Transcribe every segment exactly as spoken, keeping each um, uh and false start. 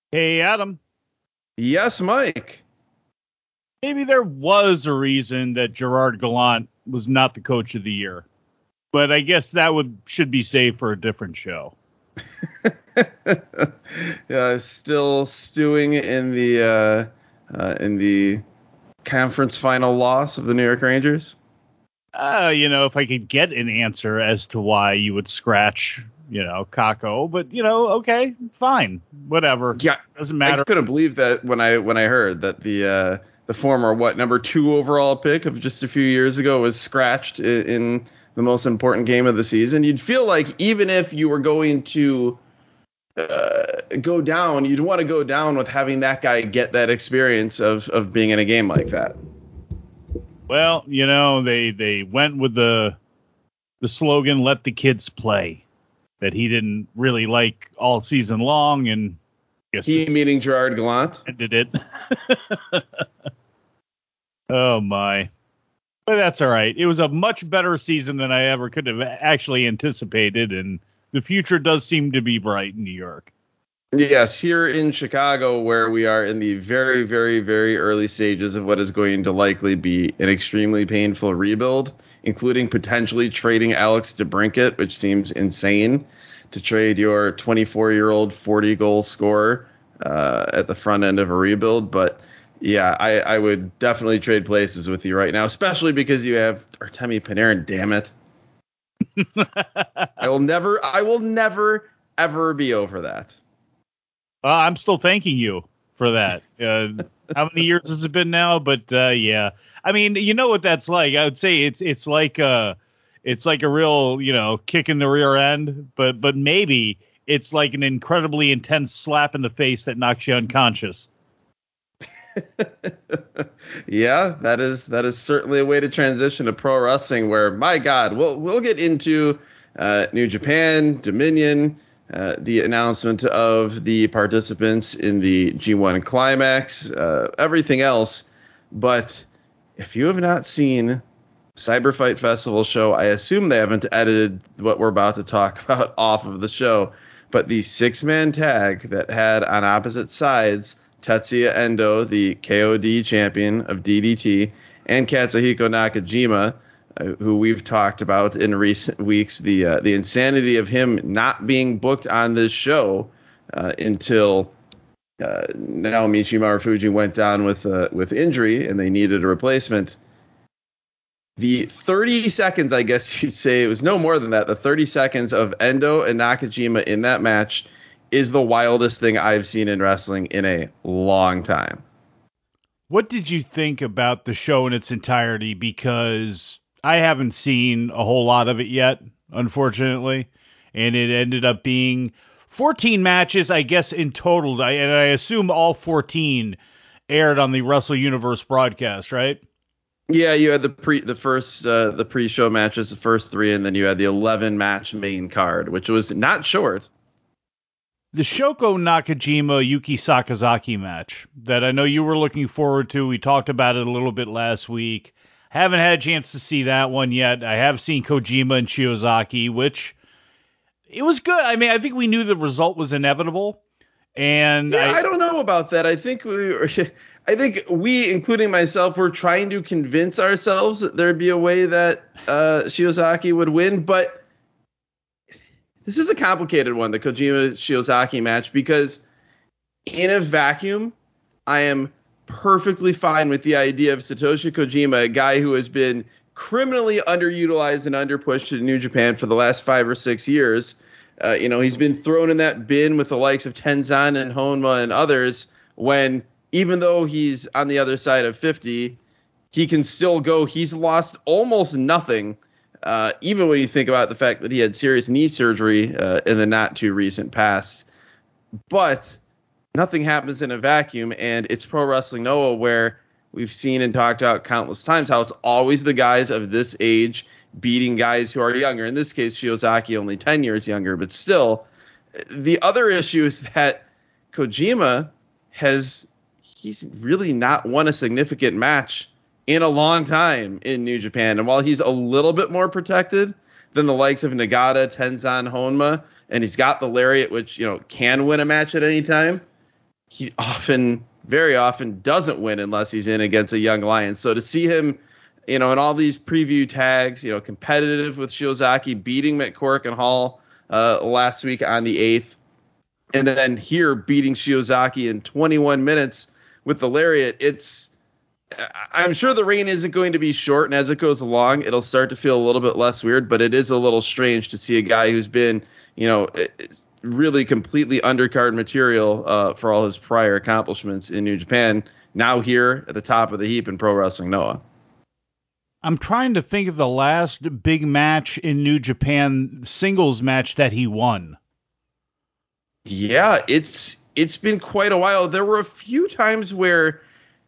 Hey, Adam. Yes, Mike. Maybe there was a reason that Gerard Gallant was not the coach of the year, but I guess that would should be saved for a different show. Yeah, still stewing in the uh, uh, in the conference final loss of the New York Rangers. Uh, you know, if I could get an answer as to why you would scratch, you know, Kako, but you know, okay, fine, whatever. Yeah, Doesn't matter. I couldn't believe that when I when I heard that the uh, the former what number two overall pick of just a few years ago was scratched in, in the most important game of the season. You'd feel like even if you were going to uh, go down, you'd want to go down with having that guy get that experience of of being in a game like that. Well, you know, they they went with the the slogan "Let the kids play," that he didn't really like all season long, and I guess He meaning Gerard Gallant. did it. Oh my. But that's all right. It was a much better season than I ever could have actually anticipated, and the future does seem to be bright in New York. Yes, here in Chicago, where we are in the very, very, very early stages of what is going to likely be an extremely painful rebuild, including potentially trading Alex DeBrincat, which seems insane to trade your twenty-four-year-old forty-goal scorer uh, at the front end of a rebuild. But yeah, I, I would definitely trade places with you right now, especially because you have Artemi Panarin. Damn it! I will never, I will never, ever be over that. Uh, I'm still thanking you for that. Uh, how many years has it been now? But uh, yeah, I mean, you know what that's like. I would say it's it's like uh it's like a real, you know, kick in the rear end, but but maybe it's like an incredibly intense slap in the face that knocks you unconscious. Yeah, that is that is certainly a way to transition to pro wrestling. Where, my God, we'll we'll get into uh, New Japan, Dominion, uh, the announcement of the participants in the G one Climax, uh, everything else. But if you have not seen Cyber Fight Festival show, I assume they haven't edited what we're about to talk about off of the show. But the six-man tag that had on opposite sides Tetsuya Endo, the K O D champion of D D T, and Katsuhiko Nakajima, uh, who we've talked about in recent weeks, the uh, the insanity of him not being booked on this show uh, until uh, Naomichi Marufuji went down with uh, with injury and they needed a replacement. The thirty seconds, I guess you'd say, it was no more than that. The thirty seconds of Endo and Nakajima in that match is the wildest thing I've seen in wrestling in a long time. What did you think about the show in its entirety? Because I haven't seen a whole lot of it yet, unfortunately, and it ended up being fourteen matches, I guess, in total. I, and I assume all fourteen aired on the Wrestle Universe broadcast, right? Yeah, you had the pre the first uh, the pre-show matches, the first three, and then you had the eleven match main card, which was not short. The Shoko Nakajima Yuki Sakazaki match that I know you were looking forward to. We talked about it a little bit last week. Haven't had a chance to see that one yet. I have seen Kojima and Shiozaki, which it was good. I mean, I think we knew the result was inevitable. And Yeah, I, I don't know about that. I think we, were, I think we, including myself, were trying to convince ourselves that there'd be a way that uh, Shiozaki would win, but this is a complicated one, the Kojima Shiozaki match, because in a vacuum, I am perfectly fine with the idea of Satoshi Kojima, a guy who has been criminally underutilized and underpushed in New Japan for the last five or six years. Uh, you know, he's been thrown in that bin with the likes of Tenzan and Honma and others when, even though he's on the other side of fifty, he can still go. He's lost almost nothing, uh, even when you think about the fact that he had serious knee surgery uh, in the not too recent past. But nothing happens in a vacuum, and it's Pro Wrestling Noah where we've seen and talked about countless times how it's always the guys of this age beating guys who are younger. In this case, Shiozaki only ten years younger, but still. The other issue is that Kojima has he's really not won a significant match in a long time in New Japan. And while he's a little bit more protected than the likes of Nagata, Tenzan, Honma, and he's got the Lariat, which, you know, can win a match at any time, he often, very often, doesn't win unless he's in against a young lion. So to see him, you know, in all these preview tags, you know, competitive with Shiozaki, beating McCork and Hall uh, last week on the eighth, and then here beating Shiozaki in twenty-one minutes with the lariat, it's, I'm sure the reign isn't going to be short, and as it goes along, it'll start to feel a little bit less weird, but it is a little strange to see a guy who's been, you know, really completely undercard material uh, for all his prior accomplishments in New Japan, now here at the top of the heap in Pro Wrestling Noah. I'm trying to think of the last big match in New Japan, singles match that he won. Yeah, it's it's been quite a while. There were a few times where,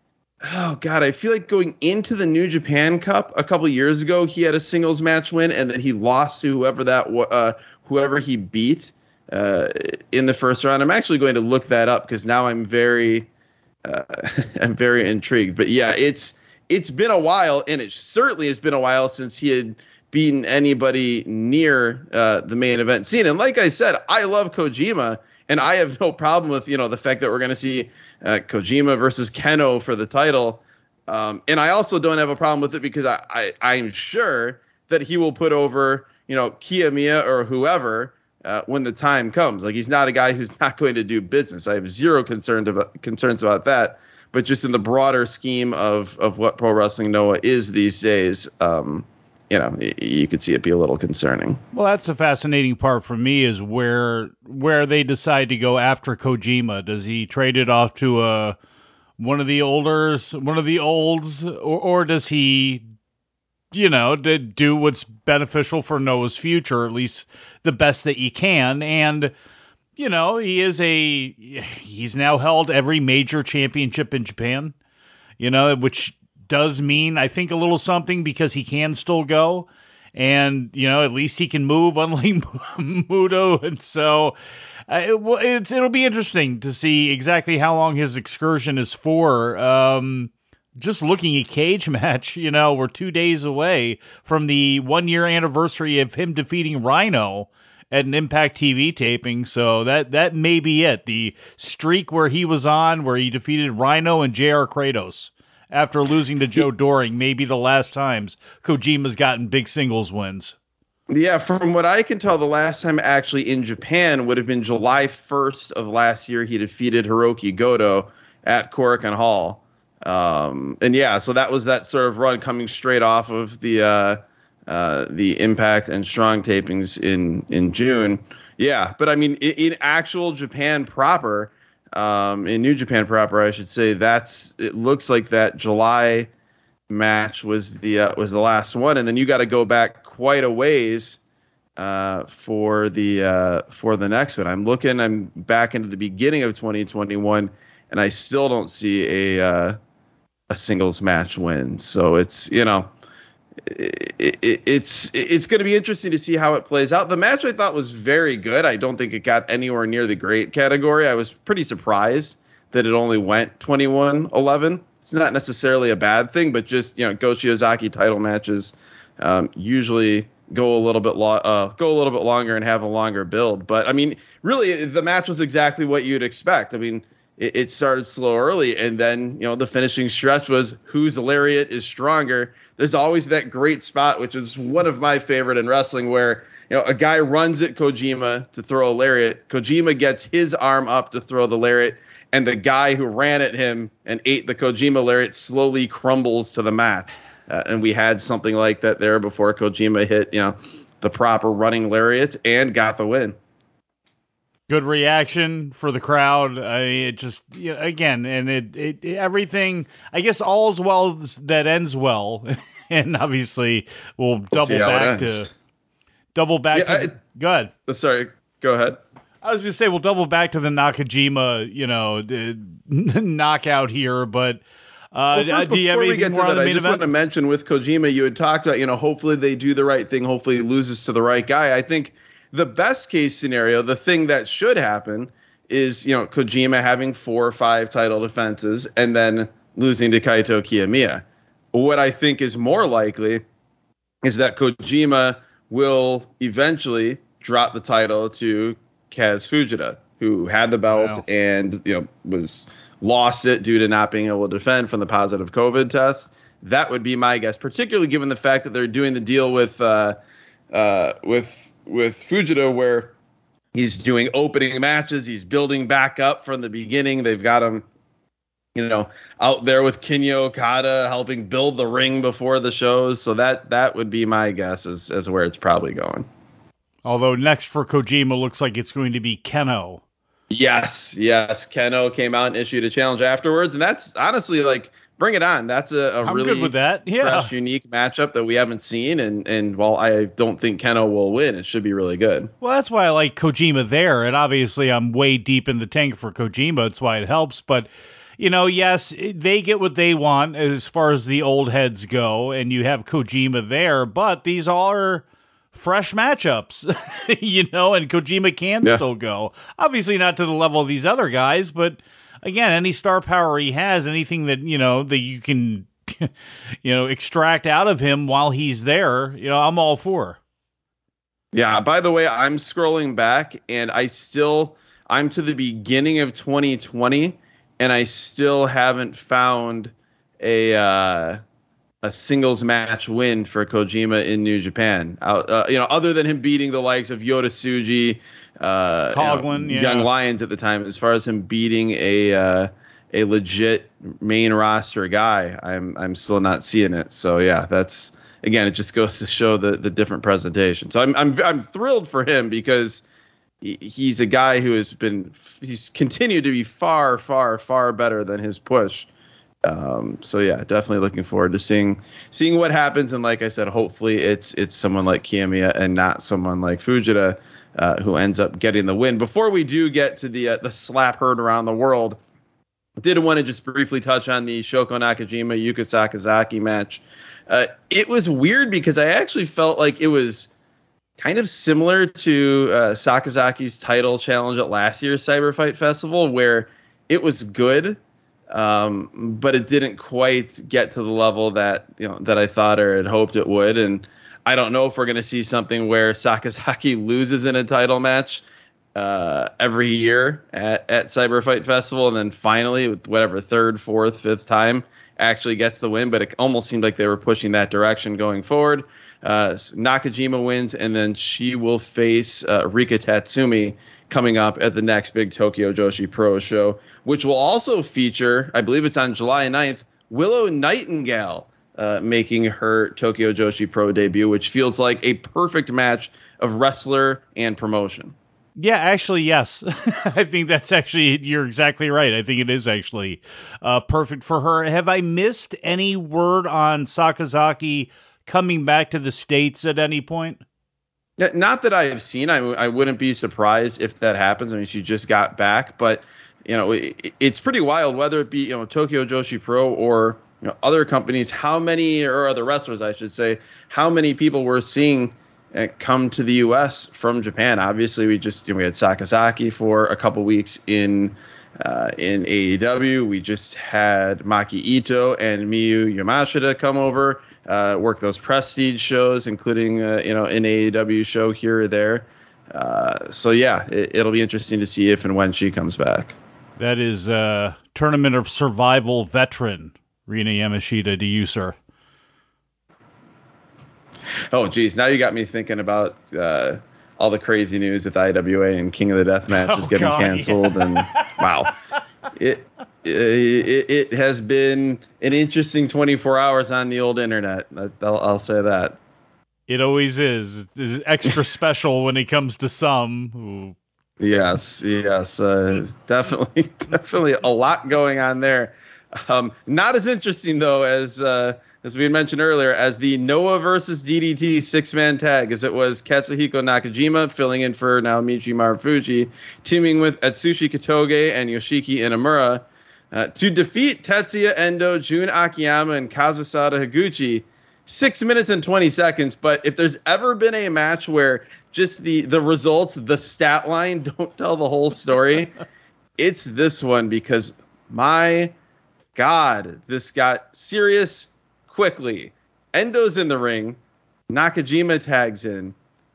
oh God, I feel like going into the New Japan Cup a couple years ago, he had a singles match win, and then he lost to whoever that uh, whoever he beat uh, in the first round. I'm actually going to look that up because now I'm very uh, I'm very intrigued. But yeah, it's it's been a while, and it certainly has been a while since he had beaten anybody near uh, the main event scene. And like I said, I love Kojima, and I have no problem with, you know, the fact that we're going to see uh, Kojima versus Keno for the title. Um, and I also don't have a problem with it because I, I, I'm sure that he will put over, you know, Kiyomiya or whoever uh, when the time comes. Like, he's not a guy who's not going to do business. I have zero concern about, concerns about that. But just in the broader scheme of, of what Pro Wrestling Noah is these days, um, you know, you could see it be a little concerning. Well, that's the fascinating part for me is where where they decide to go after Kojima. Does he trade it off to a one of the olders, one of the olds, or, or does he, you know, do what's beneficial for Noah's future, at least the best that he can? And you know, he is a he's now held every major championship in Japan. You know, which does mean, I think, a little something because he can still go. And, you know, at least he can move, unlike Muto. And so uh, it, it's, it'll be interesting to see exactly how long his excursion is for. Um, just looking at Cage Match, you know, we're two days away from the one-year anniversary of him defeating Rhino at an Impact T V taping. So that, that may be it. The streak where he was on, where he defeated Rhino and J R Kratos after losing to Joe Doring, maybe the last times Kojima's gotten big singles wins. Yeah, from what I can tell, the last time actually in Japan would have been July first of last year. He defeated Hiroki Goto at Korakuen Hall. Um, and yeah, so that was that sort of run coming straight off of the uh, uh, the Impact and Strong tapings in, in June. Yeah, but I mean, in, in actual Japan proper, Um, in New Japan proper, I should say, that's it looks like that July match was the uh, was the last one, and then you got to go back quite a ways uh, for the uh, for the next one. I'm looking, I'm back into the beginning of twenty twenty-one, and I still don't see a uh, a singles match win. So it's you know. It, it, it's it's going to be interesting to see how it plays out. The match I thought was very good. I don't think it got anywhere near the great category. I was pretty surprised that it only went twenty-one eleven. It's not necessarily a bad thing, but just, you know, Go Shiozaki title matches um, usually go a little bit lo- uh, go a little bit longer and have a longer build. But I mean, really, the match was exactly what you'd expect. I mean, it, it started slow early, and then, you know, the finishing stretch was whose lariat is stronger. There's always that great spot, which is one of my favorite in wrestling, where, you know, a guy runs at Kojima to throw a lariat. Kojima gets his arm up to throw the lariat, and the guy who ran at him and ate the Kojima lariat slowly crumbles to the mat. Uh, and we had something like that there before Kojima hit, you know, the proper running lariat and got the win. Good reaction for the crowd. I mean, it just, you know, again, and it, it, everything, I guess all's well that ends well. And obviously we'll double we'll back to double back yeah, to I, the, go ahead. Sorry, go ahead. I was going to say we'll double back to the Nakajima, you know, the knockout here, but uh, well, first, do you have before we anything get to more on that, the I main just event? want to mention with Kojima, you had talked about, you know, hopefully they do the right thing. Hopefully he loses to the right guy. I think the best case scenario, the thing that should happen is, you know, Kojima having four or five title defenses and then losing to Kaito Kiyomiya. What I think is more likely is that Kojima will eventually drop the title to Kaz Fujita. who had the belt Wow. and you know was lost it due to not being able to defend from the positive COVID test. That would be my guess, particularly given the fact that they're doing the deal with uh, uh, with with Fujita, where he's doing opening matches, he's building back up from the beginning. They've got him, you know, out there with Kinya Okada helping build the ring before the shows. So that that would be my guess as as where it's probably going. Although next for Kojima looks like it's going to be Keno. Yes, yes. Keno came out and issued a challenge afterwards, and that's honestly like, bring it on. That's a, a I'm really good with that. Yeah. fresh, unique matchup that we haven't seen, and and while I don't think Keno will win, it should be really good. Well, that's why I like Kojima there, and obviously I'm way deep in the tank for Kojima. That's why it helps, but you know, yes, they get what they want as far as the old heads go, and you have Kojima there, but these are fresh matchups, you know, and Kojima can Yeah. still go. Obviously not to the level of these other guys, but again, any star power he has, anything that, you know, that you can, you know, extract out of him while he's there, you know, I'm all for. Yeah, by the way, I'm scrolling back, and I still, I'm to the beginning of twenty twenty, and I still haven't found a uh, a singles match win for Kojima in New Japan. Uh, uh, you know, other than him beating the likes of Yota Tsuji, uh, Coughlin, you know, yeah. Young Lions at the time, as far as him beating a uh, a legit main roster guy, I'm I'm still not seeing it. So yeah, that's again, it just goes to show the the different presentation. So I'm I'm I'm thrilled for him because he, he's a guy who has been he's continued to be far far far better than his push. Um, so yeah, definitely looking forward to seeing seeing what happens. And like I said, hopefully it's it's someone like Kiyomiya and not someone like Fujita uh, who ends up getting the win. Before we do get to the uh, the slap heard around the world, did want to just briefly touch on the Shoko Nakajima Yuka Sakazaki match. Uh, it was weird because I actually felt like it was kind of similar to uh, Sakazaki's title challenge at last year's Cyber Fight Festival, where it was good. Um, but it didn't quite get to the level that, you know, that I thought or had hoped it would. And I don't know if we're going to see something where Sakazaki loses in a title match uh, every year at, at Cyber Fight Festival, and then finally, with whatever third, fourth, fifth time, actually gets the win. But it almost seemed like they were pushing that direction going forward. Uh, Nakajima wins, and then she will face uh, Rika Tatsumi coming up at the next big Tokyo Joshi Pro show, which will also feature, I believe it's on July ninth, Willow Nightingale uh, making her Tokyo Joshi Pro debut, which feels like a perfect match of wrestler and promotion. Yeah, actually, yes. I think that's actually, you're exactly right. I think it is actually uh, perfect for her. Have I missed any word on Sakazaki coming back to the States at any point? Not that I have seen. I, I wouldn't be surprised if that happens. I mean, she just got back, but you know, it, it's pretty wild, whether it be, you know, Tokyo Joshi Pro or, you know, other companies, how many, or other wrestlers, I should say, how many people we're seeing uh, come to the U S from Japan. Obviously, we just, you know, we had Sakazaki for a couple weeks in uh, in A E W. We just had Maki Ito and Miyu Yamashita come over, uh, work those prestige shows, including, uh, you know, an A E W show here or there. Uh, so, yeah, it, it'll be interesting to see if and when she comes back. That is uh, Tournament of Survival veteran Rina Yamashita to you, sir. Oh, geez. Now you got me thinking about uh, all the crazy news with I W A and King of the Death match is Oh, getting God, canceled. yeah. And wow, it, it it has been an interesting twenty-four hours on the old internet. I'll, I'll say that. It always is. It's extra special when it comes to some who. Yes, yes, uh, definitely, definitely a lot going on there. Um, not as interesting though as uh, as we had mentioned earlier, as the Noah versus D D T six-man tag, as it was Katsuhiko Nakajima filling in for Naomichi Marufuji, teaming with Atsushi Katoge and Yoshiki Inamura uh, to defeat Tetsuya Endo, Jun Akiyama, and Kazusada Higuchi. Six minutes and twenty seconds. But if there's ever been a match where just the the results, the stat line don't tell the whole story, it's this one, because my God, this got serious quickly. Endo's in the ring. Nakajima tags in.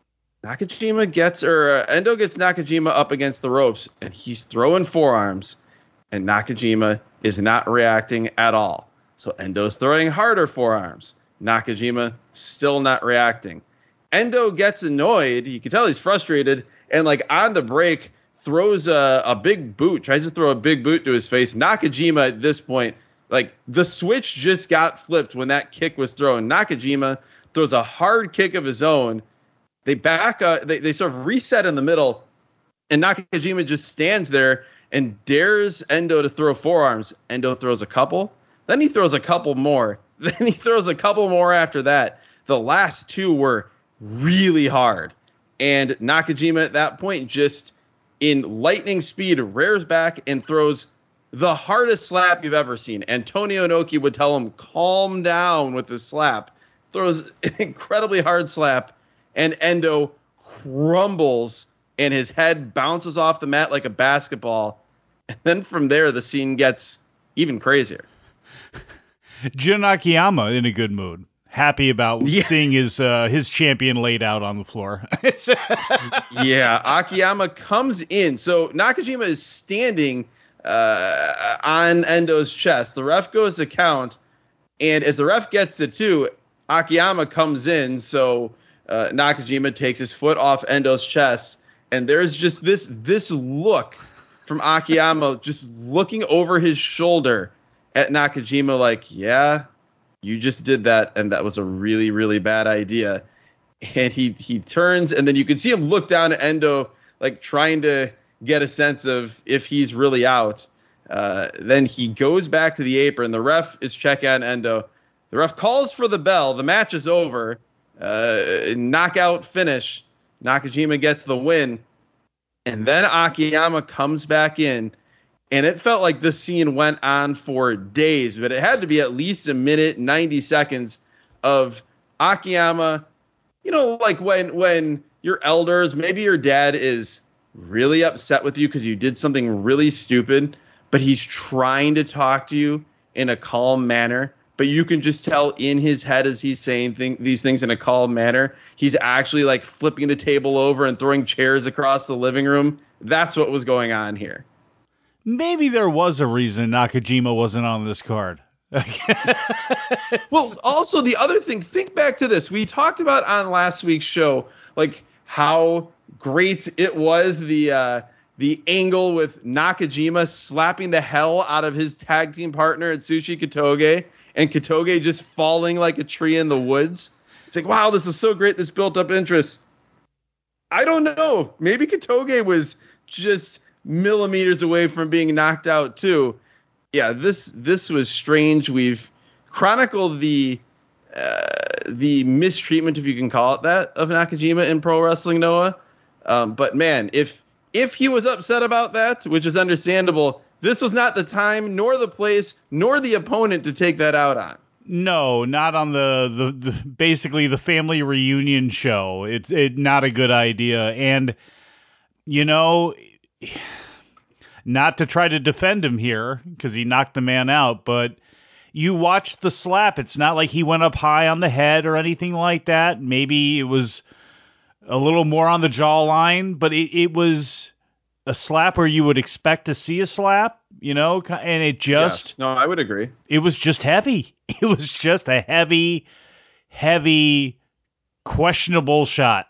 Nakajima gets, or uh, Endo gets Nakajima up against the ropes, and he's throwing forearms, and Nakajima is not reacting at all. So Endo's throwing harder forearms. Nakajima still not reacting. Endo gets annoyed. You can tell he's frustrated, and like on the break, throws a, a big boot, tries to throw a big boot to his face. Nakajima at this point, like the switch just got flipped when that kick was thrown. Nakajima throws a hard kick of his own. They back up, they, they sort of reset in the middle, and Nakajima just stands there and dares Endo to throw forearms. Endo throws a couple, then he throws a couple more, then he throws a couple more after that. The last two were really hard, and Nakajima at that point just in lightning speed rears back and throws the hardest slap you've ever seen. Antonio Inoki would tell him, calm down with the slap. Throws an incredibly hard slap, and Endo crumbles, and his head bounces off the mat like a basketball. And then from there, the scene gets even crazier. Jun Akiyama in a good mood. Happy about yeah. seeing his uh, his champion laid out on the floor. Yeah, Akiyama comes in. So Nakajima is standing uh, on Endo's chest. The ref goes to count, and as the ref gets to two, Akiyama comes in. So uh, Nakajima takes his foot off Endo's chest, and there's just this this look from Akiyama just looking over his shoulder at Nakajima like, yeah, you just did that, and that was a really, really bad idea. And he he turns, and then you can see him look down at Endo, like trying to get a sense of if he's really out. Uh, then he goes back to the apron. The ref is checking on Endo. The ref calls for the bell. The match is over. Uh, knockout finish. Nakajima gets the win. And then Akiyama comes back in. And it felt like this scene went on for days, but it had to be at least a minute, ninety seconds of Akiyama, you know, like when when your elders, maybe your dad is really upset with you because you did something really stupid, but he's trying to talk to you in a calm manner, but you can just tell in his head as he's saying thing, these things in a calm manner, he's actually like flipping the table over and throwing chairs across the living room. That's what was going on here. Maybe there was a reason Nakajima wasn't on this card. Well, also the other thing, think back to this. We talked about on last week's show, like how great it was, the uh, the angle with Nakajima slapping the hell out of his tag team partner Atsushi Katoge, and Katoge just falling like a tree in the woods. It's like, wow, this is so great. This built up interest. I don't know. Maybe Katoge was just millimeters away from being knocked out too. Yeah, this this was strange. We've chronicled the uh, the mistreatment, if you can call it that, of Nakajima in pro wrestling, Noah. Um, but man, if if he was upset about that, which is understandable, this was not the time, nor the place, nor the opponent to take that out on. No, not on the, the, the basically the family reunion show. It's it, not a good idea. And, you know, not to try to defend him here because he knocked the man out, but you watch the slap. It's not like he went up high on the head or anything like that. Maybe it was a little more on the jawline, but it, it was a slap where you would expect to see a slap, you know, and it just... Yes. No, I would agree. It was just heavy. It was just a heavy, heavy, questionable shot.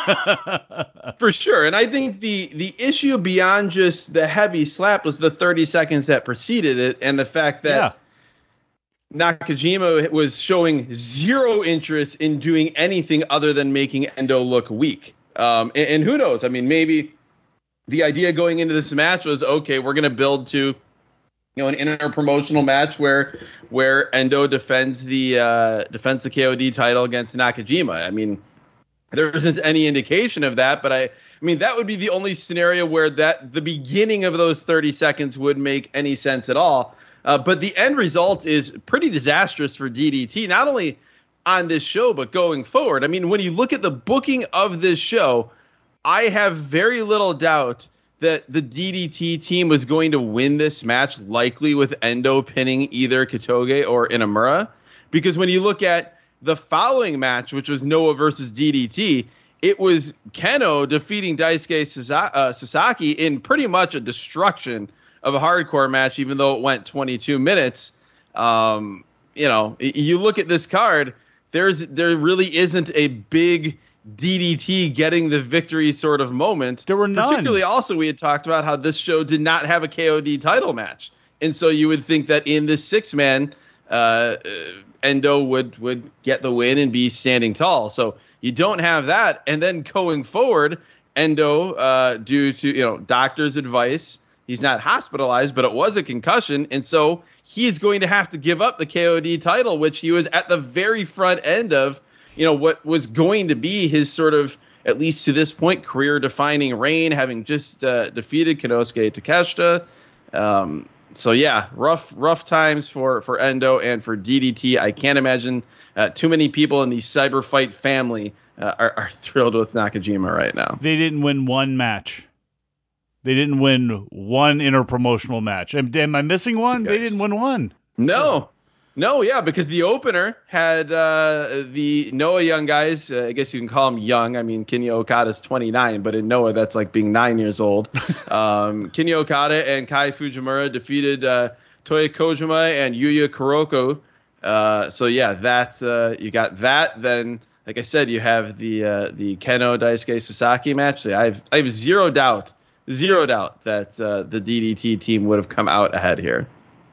For sure. And I think the the issue beyond just the heavy slap was the thirty seconds that preceded it, and the fact that yeah. Nakajima was showing zero interest in doing anything other than making Endo look weak. Um, and, and who knows? I mean, maybe the idea going into this match was, okay, we're going to build to, you know, an interpromotional match where where Endo defends the uh, defends the K O D title against Nakajima. I mean, there isn't any indication of that, but I, I mean, that would be the only scenario where that the beginning of those thirty seconds would make any sense at all. Uh, but the end result is pretty disastrous for D D T, not only on this show, but going forward. I mean, when you look at the booking of this show, I have very little doubt that the D D T team was going to win this match, likely with Endo pinning either Katoge or Inamura. Because when you look at the following match, which was Noah versus D D T, it was Keno defeating Daisuke Sasaki in pretty much a destruction of a hardcore match, even though it went twenty-two minutes. Um, you know, you look at this card, there's there really isn't a big D D T getting the victory sort of moment. There were none. Particularly also, we had talked about how this show did not have a K O D title match. And so you would think that in this six-man, uh, Endo would, would get the win and be standing tall. So you don't have that. And then going forward, Endo, uh, due to, you know, doctor's advice, he's not hospitalized, but it was a concussion. And so he's going to have to give up the K O D title, which he was at the very front end of, you know, what was going to be his sort of, at least to this point, career-defining reign, having just uh, defeated Konosuke Takeshita. Um, so, yeah, rough rough times for, for Endo and for D D T. I can't imagine uh, too many people in the Cyber Fight family uh, are, are thrilled with Nakajima right now. They didn't win one match. They didn't win one interpromotional match. Am, am I missing one? Yikes. They didn't win one. No. No, yeah, because the opener had uh, the Noah young guys. Uh, I guess you can call them young. I mean, Kinya Okada's twenty-nine, but in Noah, that's like being nine years old. um, Kinya Okada and Kai Fujimura defeated uh, Toya Kojima and Yuya Kuroko. Uh, so, yeah, that uh, you got that. Then, like I said, you have the uh, the Keno Daisuke Sasaki match. So I have I have zero doubt, zero doubt that uh, the D D T team would have come out ahead here.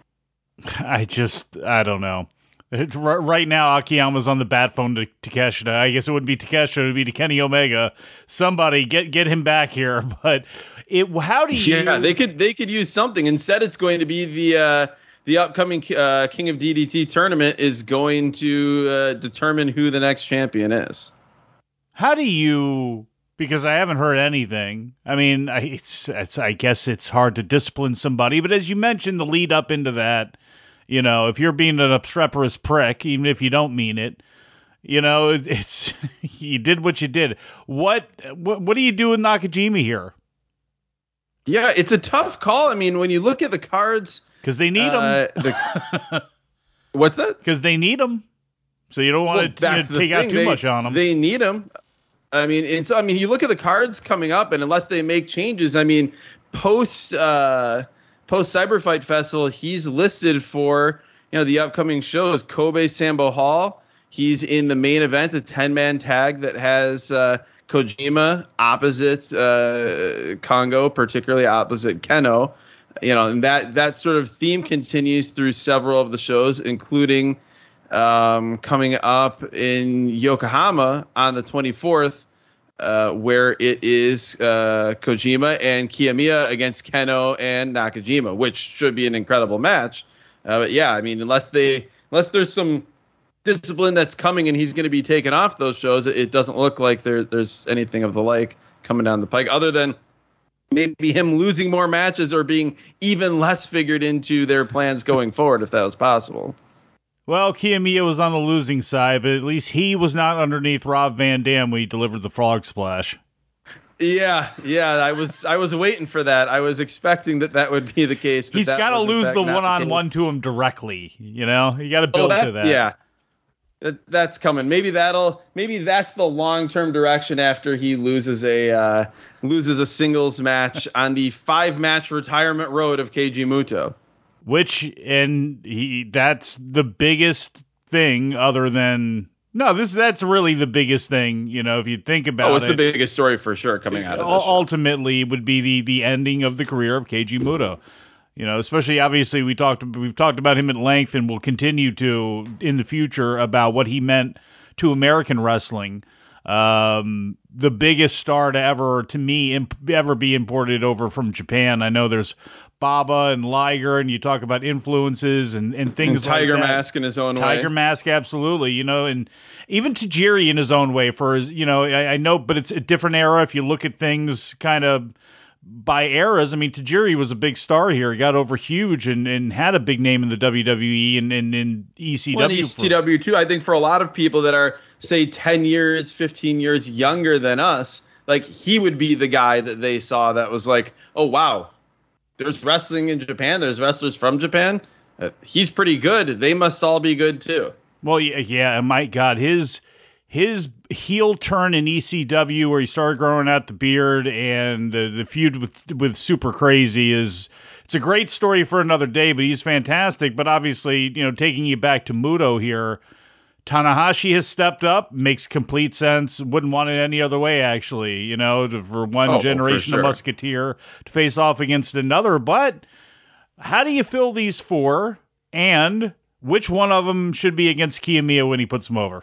I just, I don't know. Right now, Akiyama's on the bat phone to Takeshita. I guess it wouldn't be Takeshita, it would be to Kenny Omega. Somebody get get him back here. But it, how do you? Yeah, they could they could use something. Instead, it's going to be the uh, the upcoming uh, King of D D T tournament is going to uh, determine who the next champion is. How do you? Because I haven't heard anything. I mean, I, it's, it's I guess it's hard to discipline somebody. But as you mentioned, the lead up into that. You know, if you're being an obstreperous prick, even if you don't mean it, you know, it's you did what you did. What what, what do you do with Nakajima here? Yeah, it's a tough call. I mean, when you look at the cards, because they need uh, them. The, what's that? Because they need them. So you don't want well, to you know, take out too they, much on them. They need them. I mean, and so I mean, you look at the cards coming up, and unless they make changes, I mean, post. Uh, Post Cyber Fight Festival, he's listed for, you know, the upcoming shows. Kobe Sambo Hall. He's in the main event, a ten-man tag that has uh, Kojima opposite uh, Kongo, particularly opposite Keno. You know, and that that sort of theme continues through several of the shows, including um, coming up in Yokohama on the twenty-fourth. Uh, where it is uh, Kojima and Kiyomiya against Keno and Nakajima, which should be an incredible match. Uh, but yeah, I mean, unless they unless there's some discipline that's coming and he's going to be taken off those shows, it doesn't look like there, there's anything of the like coming down the pike, other than maybe him losing more matches or being even less figured into their plans going forward, if that was possible. Well, Kiyomiya was on the losing side, but at least he was not underneath Rob Van Dam when he delivered the frog splash. Yeah, yeah, I was I was waiting for that. I was expecting that that would be the case. But he's got to lose the one-on-one the to him directly. You know, you got to build oh, to that. Yeah, that, that's coming. Maybe that'll maybe that's the long-term direction after he loses a uh, loses a singles match on the five-match retirement road of Keiji Muto. Which, and he, that's the biggest thing other than, no, this, that's really the biggest thing, you know, if you think about it. Oh, it's the biggest story for sure coming out of this ultimately show. Would be the, the ending of the career of Keiji Muto. You know, especially obviously we talked, we've talked about him at length and will continue to in the future about what he meant to American wrestling. Um, the biggest star to ever, to me, imp, ever be imported over from Japan. I know there's Baba and Liger, and you talk about influences and, and things and Tiger like that. Tiger Mask in his own Tiger way. Tiger Mask, absolutely. You know, and even Tajiri in his own way for his, you know, I, I know, but it's a different era. If you look at things kind of by eras, I mean, Tajiri was a big star here. He got over huge and, and had a big name in the W W E and in E C W. Well, E C W too. I think for a lot of people that are, say, ten years, fifteen years younger than us, like he would be the guy that they saw that was like, oh, wow. There's wrestling in Japan. There's wrestlers from Japan. Uh, he's pretty good. They must all be good too. Well, yeah, yeah. My God, his his heel turn in E C W where he started growing out the beard and the, the feud with with Super Crazy is it's a great story for another day, but he's fantastic. But obviously, you know, taking you back to Muto here, Tanahashi has stepped up, makes complete sense. Wouldn't want it any other way, actually, you know, to, for one oh, generation for sure. of Musketeer to face off against another. But how do you fill these four, and which one of them should be against Kiyomiya when he puts them over?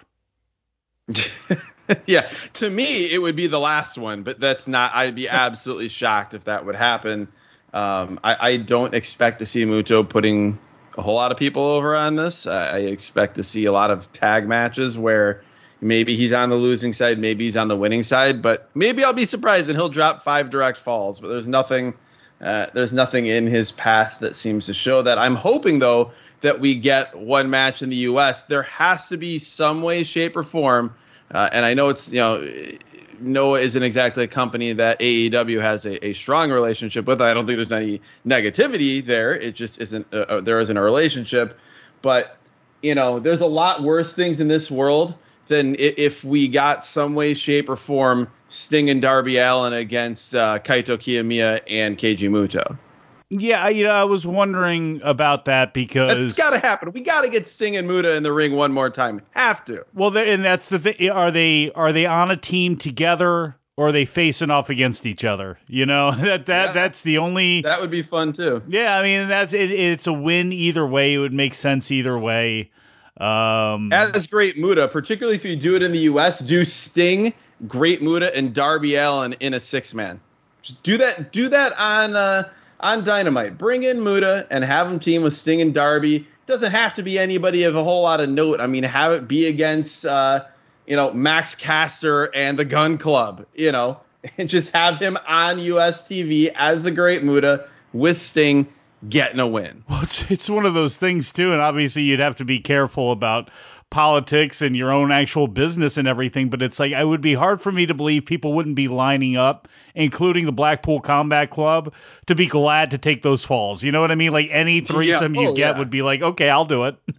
Yeah, to me, it would be the last one, but that's not, I'd be absolutely shocked if that would happen. Um, I, I don't expect to see Muto putting a whole lot of people over on this. I, I expect to see a lot of tag matches where maybe he's on the losing side, maybe he's on the winning side, but maybe I'll be surprised and he'll drop five direct falls, but there's nothing, uh, there's nothing in his past that seems to show that. I'm hoping, though, that we get one match in the U S. There has to be some way, shape, or form. Uh, and I know it's, you know, Noah isn't exactly a company that A E W has a, a strong relationship with. I don't think there's any negativity there. It just isn't, uh, uh, there isn't a relationship. But, you know, there's a lot worse things in this world than if we got some way, shape, or form Sting and Darby Allin against uh, Kaito Kiyomiya and Keiji Muto. Yeah, you know, I was wondering about that because that's got to happen. We got to get Sting and Muta in the ring one more time. Have to. Well, and that's the thing. Are they are they on a team together or are they facing off against each other? You know, that that yeah, that's the only. That would be fun too. Yeah, I mean, that's it. It's a win either way. It would make sense either way. Um, As Great Muta, particularly if you do it in the U S, do Sting, Great Muta, and Darby Allin in a six man. Just do that. Do that on. Uh, On Dynamite, bring in Muta and have him team with Sting and Darby. Doesn't have to be anybody of a whole lot of note. I mean, have it be against, uh, you know, Max Caster and the Gun Club, you know, and just have him on U S T V as the Great Muta with Sting getting a win. Well, it's it's one of those things too, and obviously you'd have to be careful about politics and your own actual business and everything, but it's like it would be hard for me to believe people wouldn't be lining up, including the Blackpool Combat Club, to be glad to take those falls. You know what I mean? Like any threesome yeah. oh, you get yeah. would be like, okay, I'll do it.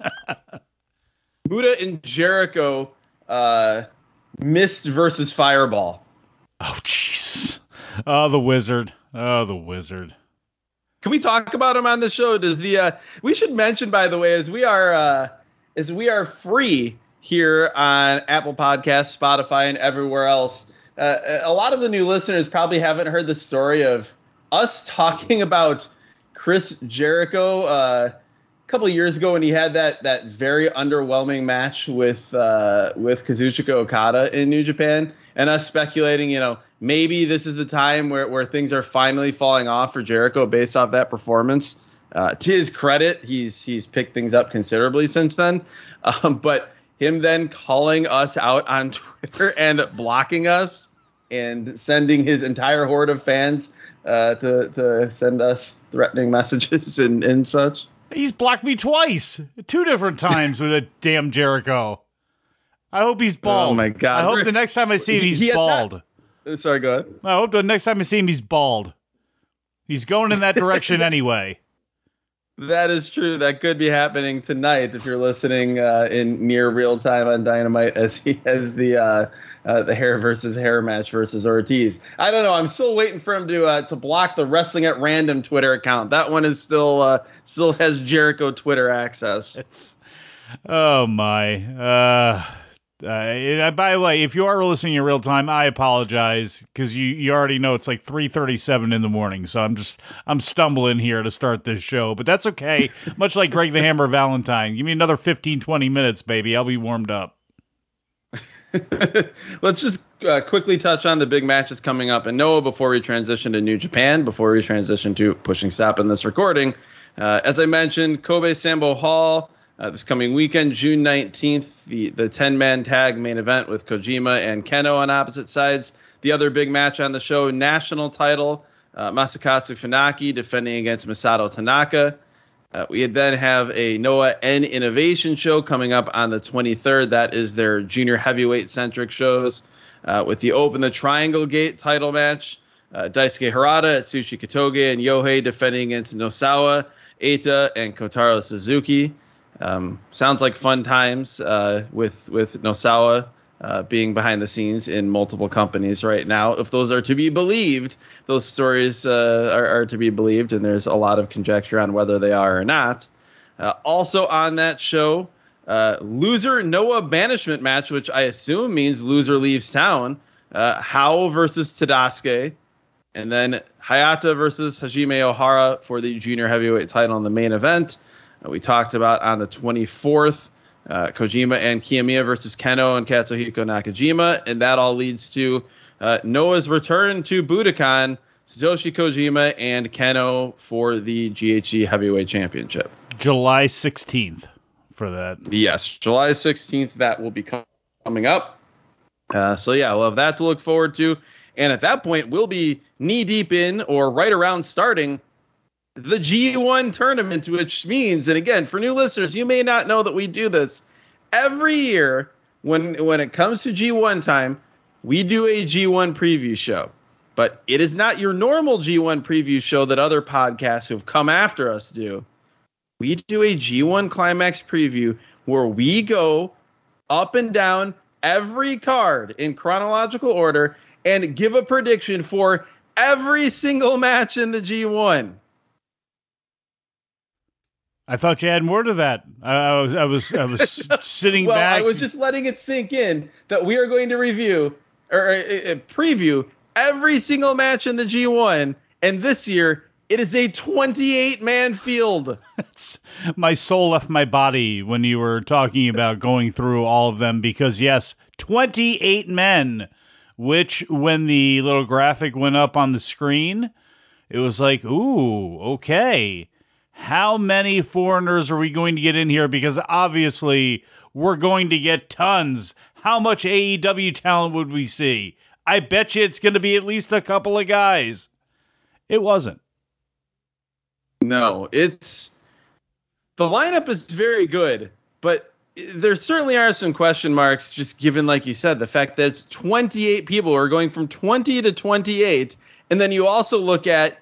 Muta and Jericho uh, Mist versus Fireball. Oh, jeez. Oh, the Wizard. Oh, the Wizard. Can we talk about him on the show? Does the uh, we should mention, by the way, as we are uh, as we are free here on Apple Podcasts, Spotify, and everywhere else. Uh, a lot of the new listeners probably haven't heard the story of us talking about Chris Jericho uh, a couple of years ago when he had that that very underwhelming match with uh, with Kazuchika Okada in New Japan, and us speculating, you know, maybe this is the time where, where things are finally falling off for Jericho based off that performance. Uh, to his credit, he's he's picked things up considerably since then. Um, but him then calling us out on Twitter and blocking us and sending his entire horde of fans uh, to to send us threatening messages and, and such. He's blocked me twice, two different times with a damn Jericho. I hope he's bald. Oh my God! I hope the next time I see him, he's he bald. Not, sorry, go ahead. I hope the next time I see him, he's bald. He's going in that direction anyway. That is true. That could be happening tonight if you're listening uh, in near real time on Dynamite as he has the uh, uh, the hair versus hair match versus Ortiz. I don't know. I'm still waiting for him to uh, to block the Wrestling at Random Twitter account. That one is still uh, still has Jericho Twitter access. It's, oh my. Uh, uh, by the way, if you are listening in real time, I apologize because you, you already know it's like three thirty-seven in the morning. So I'm just I'm stumbling here to start this show, but that's okay. Much like Greg the Hammer Valentine, give me another fifteen, twenty minutes, baby. I'll be warmed up. Let's just uh, quickly touch on the big matches coming up in Noah before we transition to New Japan, before we transition to pushing stop in this recording. Uh, as I mentioned, Kobe Sambo Hall. Uh, this coming weekend, June nineteenth, the, the ten-man tag main event with Kojima and Keno on opposite sides. The other big match on the show, national title, uh, Masakatsu Funaki defending against Masato Tanaka. Uh, we then have a Noah N Innovation show coming up on the twenty-third. That is their junior heavyweight-centric shows uh, with the Open the Triangle Gate title match. Uh, Daisuke Harada, Atsushi Katoge, and Yohei defending against Nosawa, Eita, and Kotaro Suzuki. Um, sounds like fun times uh, with with Nosawa uh, being behind the scenes in multiple companies right now. If those are to be believed, those stories uh, are, are to be believed, and there's a lot of conjecture on whether they are or not. Uh, also on that show, uh, loser Noah banishment match, which I assume means loser leaves town. Uh, Hao versus Tadasuke, and then Hayata versus Hajime Ohara for the junior heavyweight title in the main event. Uh, we talked about on the twenty-fourth, uh, Kojima and Kiyomiya versus Keno and Katsuhiko Nakajima, and that all leads to uh, Noah's return to Budokan, Satoshi Kojima and Keno for the G H G Heavyweight Championship. July sixteenth for that. Yes, July sixteenth, that will be com- coming up. Uh, so, yeah, we'll have that to look forward to. And at that point, we'll be knee-deep in or right around starting the G one tournament, which means, and again, for new listeners, you may not know that we do this. Every year, when when it comes to G one time, we do a G one preview show. But it is not your normal G one preview show that other podcasts who have come after us do. We do a G one Climax preview where we go up and down every card in chronological order and give a prediction for every single match in the G one. I thought you had more to that. I, I was I was I was sitting well, back. I was just letting it sink in that we are going to review or uh, uh, preview every single match in the G one, and this year it is a twenty-eight man field. My soul left my body when you were talking about going through all of them, because yes, twenty-eight men, which when the little graphic went up on the screen, it was like, ooh, okay. How many foreigners are we going to get in here? Because obviously we're going to get tons. How much A E W talent would we see? I bet you it's going to be at least a couple of guys. It wasn't. No, it's the lineup is very good, but there certainly are some question marks, just given, like you said, the fact that it's twenty-eight people who are going from twenty to twenty-eight. And then you also look at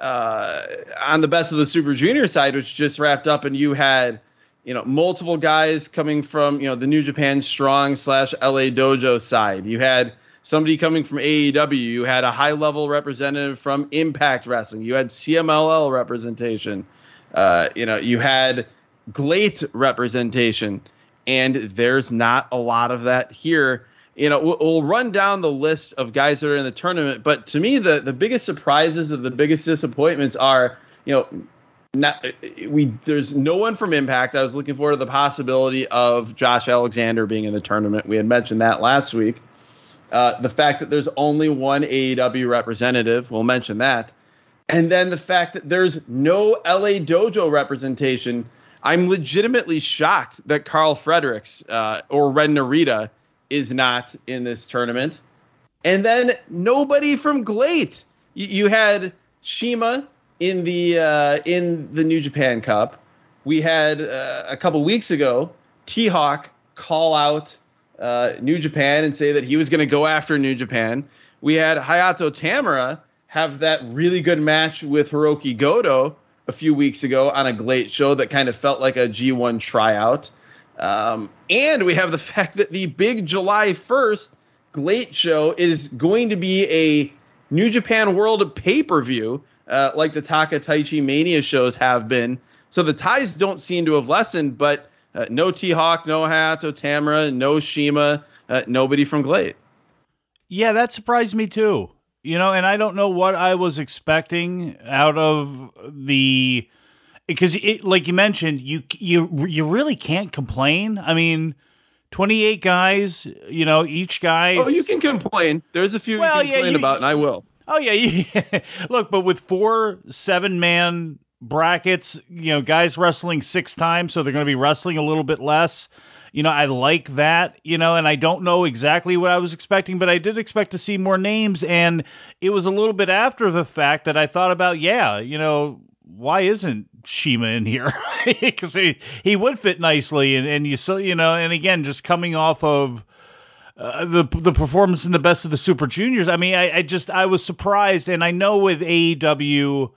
uh, on the Best of the Super Junior side, which just wrapped up, and you had, you know, multiple guys coming from, you know, the New Japan Strong slash L A Dojo side. You had somebody coming from A E W. You had a high level representative from Impact Wrestling. You had C M L L representation. Uh, you know, you had Glate representation, and there's not a lot of that here. You know, we'll, we'll run down the list of guys that are in the tournament, but to me, the, the biggest surprises of the biggest disappointments are, you know, not we. There's no one from Impact. I was looking forward to the possibility of Josh Alexander being in the tournament. We had mentioned that last week. Uh, the fact that there's only one A E W representative, we'll mention that. And then the fact that there's no L A Dojo representation. I'm legitimately shocked that Carl Fredericks uh, or Ren Narita is not in this tournament. And then nobody from Glate. You, you had Shima in the uh, in the New Japan Cup. We had uh, a couple weeks ago T-Hawk call out uh, New Japan and say that he was going to go after New Japan. We had Hayato Tamura have that really good match with Hiroki Goto a few weeks ago on a Glate show that kind of felt like a G one tryout. Um, and we have the fact that the big July first Glate show is going to be a New Japan World pay-per-view, uh, like the Taka Taichi Mania shows have been. So the ties don't seem to have lessened, but uh, no T-Hawk, no Hayato Tamura, no Shima, uh, nobody from Glate. Yeah, that surprised me too. You know, and I don't know what I was expecting out of the, because it, like you mentioned, you you you really can't complain. I mean, twenty-eight guys, you know, each guy. Oh, you can complain. There's a few well, you can yeah, complain you, about, and I will. Oh yeah, yeah. Look, but with four seven-man brackets, you know, guys wrestling six times, so they're going to be wrestling a little bit less. You know, I like that, you know, and I don't know exactly what I was expecting, but I did expect to see more names, and it was a little bit after the fact that I thought about, yeah, you know, why isn't Shima in here? Because he, he would fit nicely, and, and you so you know, and again, just coming off of uh, the the performance in the Best of the Super Juniors, I mean, I, I just I was surprised, and I know with A E W,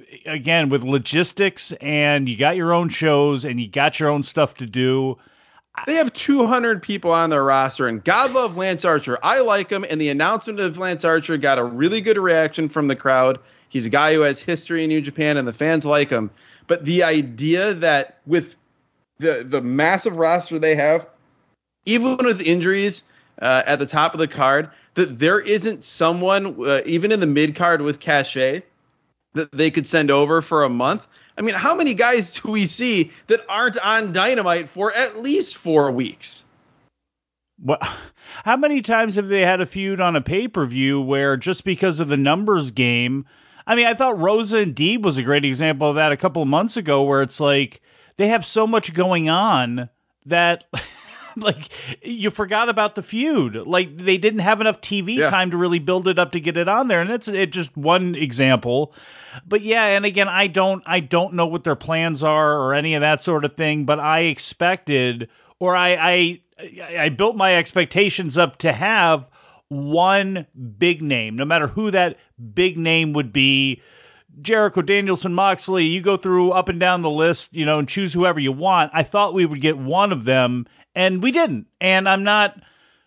again, with logistics, and you got your own shows, and you got your own stuff to do. They have two hundred people on their roster, and God love Lance Archer. I like him, and the announcement of Lance Archer got a really good reaction from the crowd. He's a guy who has history in New Japan, and the fans like him. But the idea that with the the massive roster they have, even with injuries uh, at the top of the card, that there isn't someone, uh, even in the mid-card with cachet, that they could send over for a month. I mean, how many guys do we see that aren't on Dynamite for at least four weeks? Well, how many times have they had a feud on a pay-per-view where just because of the numbers game, I mean, I thought Rosa and Deeb was a great example of that a couple of months ago, where it's like they have so much going on that like you forgot about the feud. Like they didn't have enough T V yeah. time to really build it up to get it on there. And it's it just one example. But yeah, and again, I don't I don't know what their plans are or any of that sort of thing, but I expected or I I, I built my expectations up to have one big name, no matter who that big name would be. Jericho, Danielson, Moxley, you go through up and down the list, you know, and choose whoever you want. I thought we would get one of them, and we didn't. And I'm not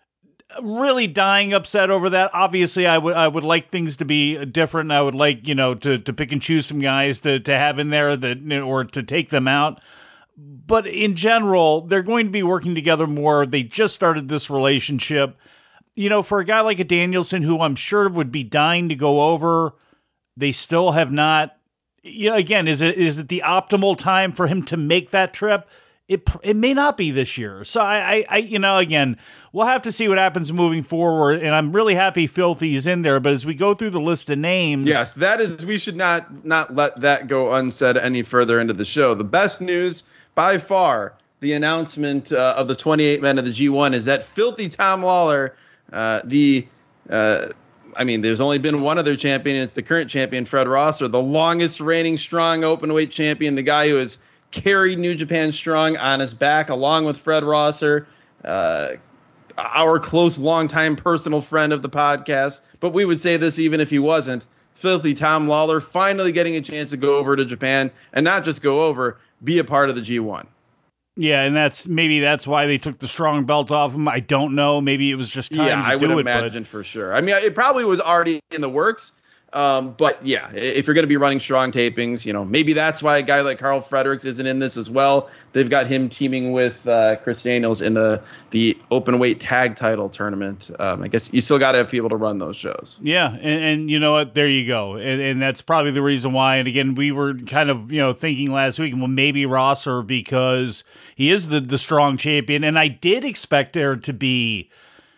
really dying upset over that. Obviously, I would I would like things to be different. I would like, you know, to, to pick and choose some guys to, to have in there that or to take them out. But in general, they're going to be working together more. They just started this relationship. You know, for a guy like a Danielson, who I'm sure would be dying to go over, they still have not. You know, again, is it is it the optimal time for him to make that trip? It it may not be this year. So I, I, I you know, again, we'll have to see what happens moving forward. And I'm really happy Filthy is in there. But as we go through the list of names, yes, that is. We should not not let that go unsaid any further into the show. The best news by far, the announcement uh, of the twenty-eight men of the G one is that Filthy Tom Lawler, uh, the uh, I mean, there's only been one other champion, and it's the current champion, Fred Rosser, the longest reigning strong openweight champion, the guy who has carried New Japan Strong on his back, along with Fred Rosser, uh, our close, longtime personal friend of the podcast. But we would say this even if he wasn't. Filthy Tom Lawler finally getting a chance to go over to Japan, and not just go over, be a part of the G one. Yeah, and that's maybe that's why they took the strong belt off him. I don't know. Maybe it was just time yeah, to I do would it. imagine but... for sure. I mean, it probably was already in the works. Um, but yeah, if you're going to be running strong tapings, you know, maybe that's why a guy like Carl Fredericks isn't in this as well. They've got him teaming with uh, Chris Daniels in the the open weight tag title tournament. Um, I guess you still got to have people to run those shows. Yeah, and, and you know what? There you go. And, and that's probably the reason why. And again, we were kind of, you know, thinking last week, well, maybe Rosser because he is the, the strong champion. And I did expect there to be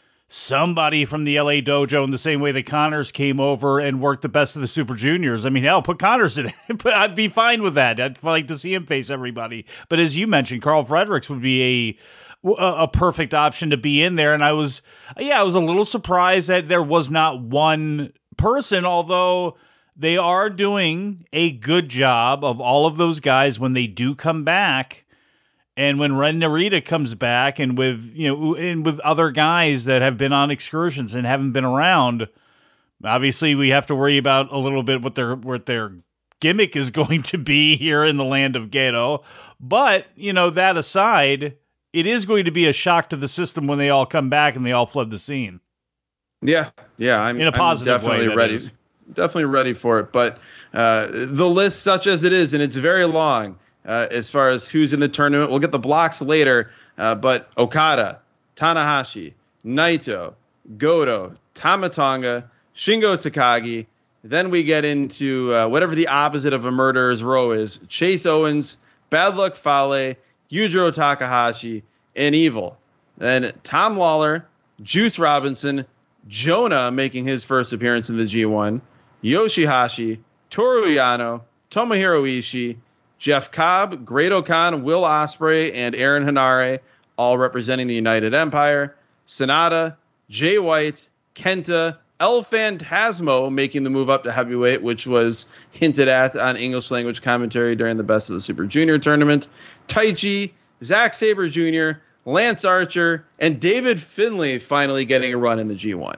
somebody from the L A dojo in the same way that Connors came over and worked the best of the Super Juniors. I mean, hell, put Connors in it. I'd be fine with that. I'd like to see him face everybody. But as you mentioned, Carl Fredericks would be a a perfect option to be in there. And I was, yeah, I was a little surprised that there was not one person, although they are doing a good job of all of those guys when they do come back. And when Ren Narita comes back, and with you know, and with other guys that have been on excursions and haven't been around, obviously we have to worry about a little bit what their what their gimmick is going to be here in the land of Gedo. But you know, that aside, it is going to be a shock to the system when they all come back and they all flood the scene. Yeah, yeah, I'm in a positive I'm definitely way, ready, is. definitely ready for it. But uh, the list, such as it is, and it's very long. Uh, as far as who's in the tournament, we'll get the blocks later. Uh, but Okada, Tanahashi, Naito, Goto, Tama Tonga, Shingo Takagi. Then we get into uh, whatever the opposite of a murderer's row is: Chase Owens, Bad Luck Fale, Yujiro Takahashi, and Evil. Then Tom Lawler, Juice Robinson, Jonah making his first appearance in the G one, Yoshihashi, Toru Yano, Tomohiro Ishii, Jeff Cobb, Great-O-Khan, Will Ospreay, and Aaron Henare, all representing the United Empire. Sonata, Jay White, Kenta, El Phantasmo making the move up to heavyweight, which was hinted at on English language commentary during the Best of the Super Junior tournament. Taichi, Zack Sabre Junior, Lance Archer, and David Finlay finally getting a run in the G one.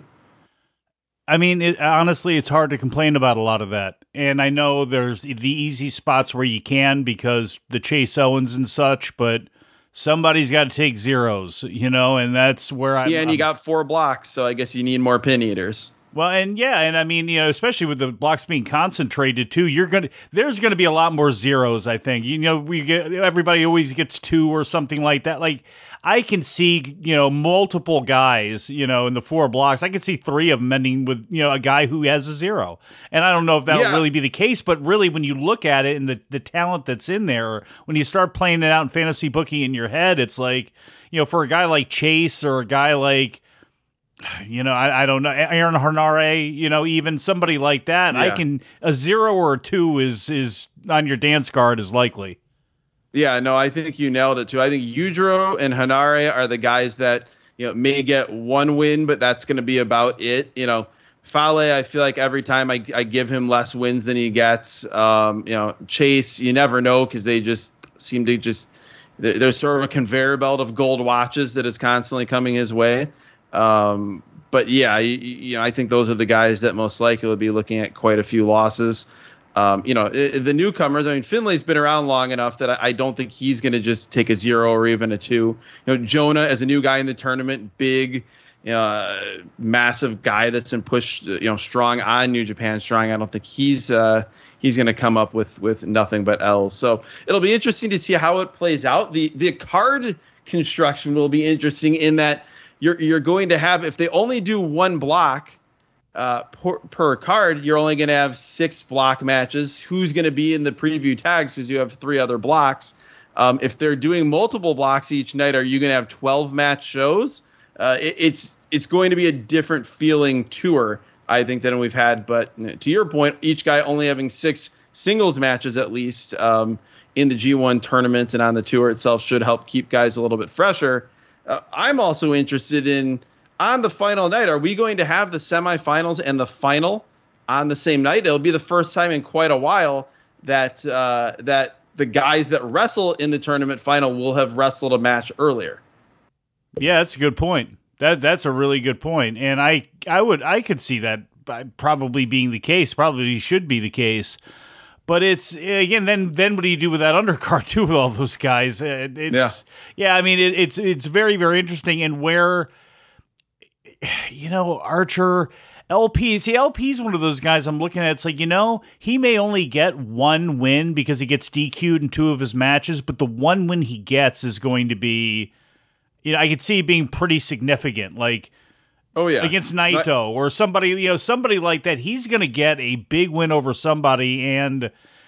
I mean, it, honestly, it's hard to complain about a lot of that. And I know there's the easy spots where you can because the Chase Owens and such, but somebody's got to take zeros, you know, and that's where I. Yeah, and you got four blocks, so I guess you need more pin eaters. Well, and yeah, and I mean, you know, especially with the blocks being concentrated too, you're gonna there's gonna be a lot more zeros, I think. You know, we get everybody always gets two or something like that. Like I can see, you know, multiple guys, you know, in the four blocks. I can see three of them ending with, you know, a guy who has a zero. And I don't know if that'll Yeah. really be the case, but really when you look at it and the, the talent that's in there, when you start playing it out in fantasy booking in your head, it's like, you know, for a guy like Chase or a guy like, you know, I, I don't know, Aaron Henare, you know, even somebody like that, I Yeah. can, a zero or a two is, is on your dance card is likely. Yeah, no, I think you nailed it too. I think Yujiro and Hanare are the guys that, you know, may get one win, but that's going to be about it. You know, Fale, I feel like every time I, I give him less wins than he gets. Um, you know, Chase, you never know because they just seem to just, there's sort of a conveyor belt of gold watches that is constantly coming his way. Um, but yeah, you, you know, I think those are the guys that most likely will be looking at quite a few losses. Um, you know, it, the newcomers, I mean, Finlay's been around long enough that I, I don't think he's going to just take a zero or even a two. You know, Jonah as a new guy in the tournament, big, uh, massive guy that's been pushed, you know, strong on New Japan Strong. I don't think he's uh, he's going to come up with with nothing but L's. So it'll be interesting to see how it plays out. The the card construction will be interesting in that you're you're going to have, if they only do one block Uh, per, per card, you're only going to have six block matches. Who's going to be in the preview tags because you have three other blocks? Um, if they're doing multiple blocks each night, are you going to have twelve match shows? Uh, it, it's it's going to be a different feeling tour, I think, than we've had. But to your point, each guy only having six singles matches at least um, in the G one tournament and on the tour itself should help keep guys a little bit fresher. Uh, I'm also interested in, on the final night, are we going to have the semifinals and the final on the same night? It'll be the first time in quite a while that uh, that the guys that wrestle in the tournament final will have wrestled a match earlier. Yeah, that's a good point. That that's a really good point, and I I would I could see that probably being the case. Probably should be the case. But it's, again, then then what do you do with that undercard too with all those guys? It's, yeah. yeah, I mean it, it's it's very very interesting, and where. You know, Archer, L P, see, L P is one of those guys I'm looking at. It's like, you know, he may only get one win because he gets D Q'd in two of his matches, but the one win he gets is going to be, you know, I could see it being pretty significant. Like, oh yeah, against Naito but, or somebody, you know, somebody like that. He's going to get a big win over somebody, and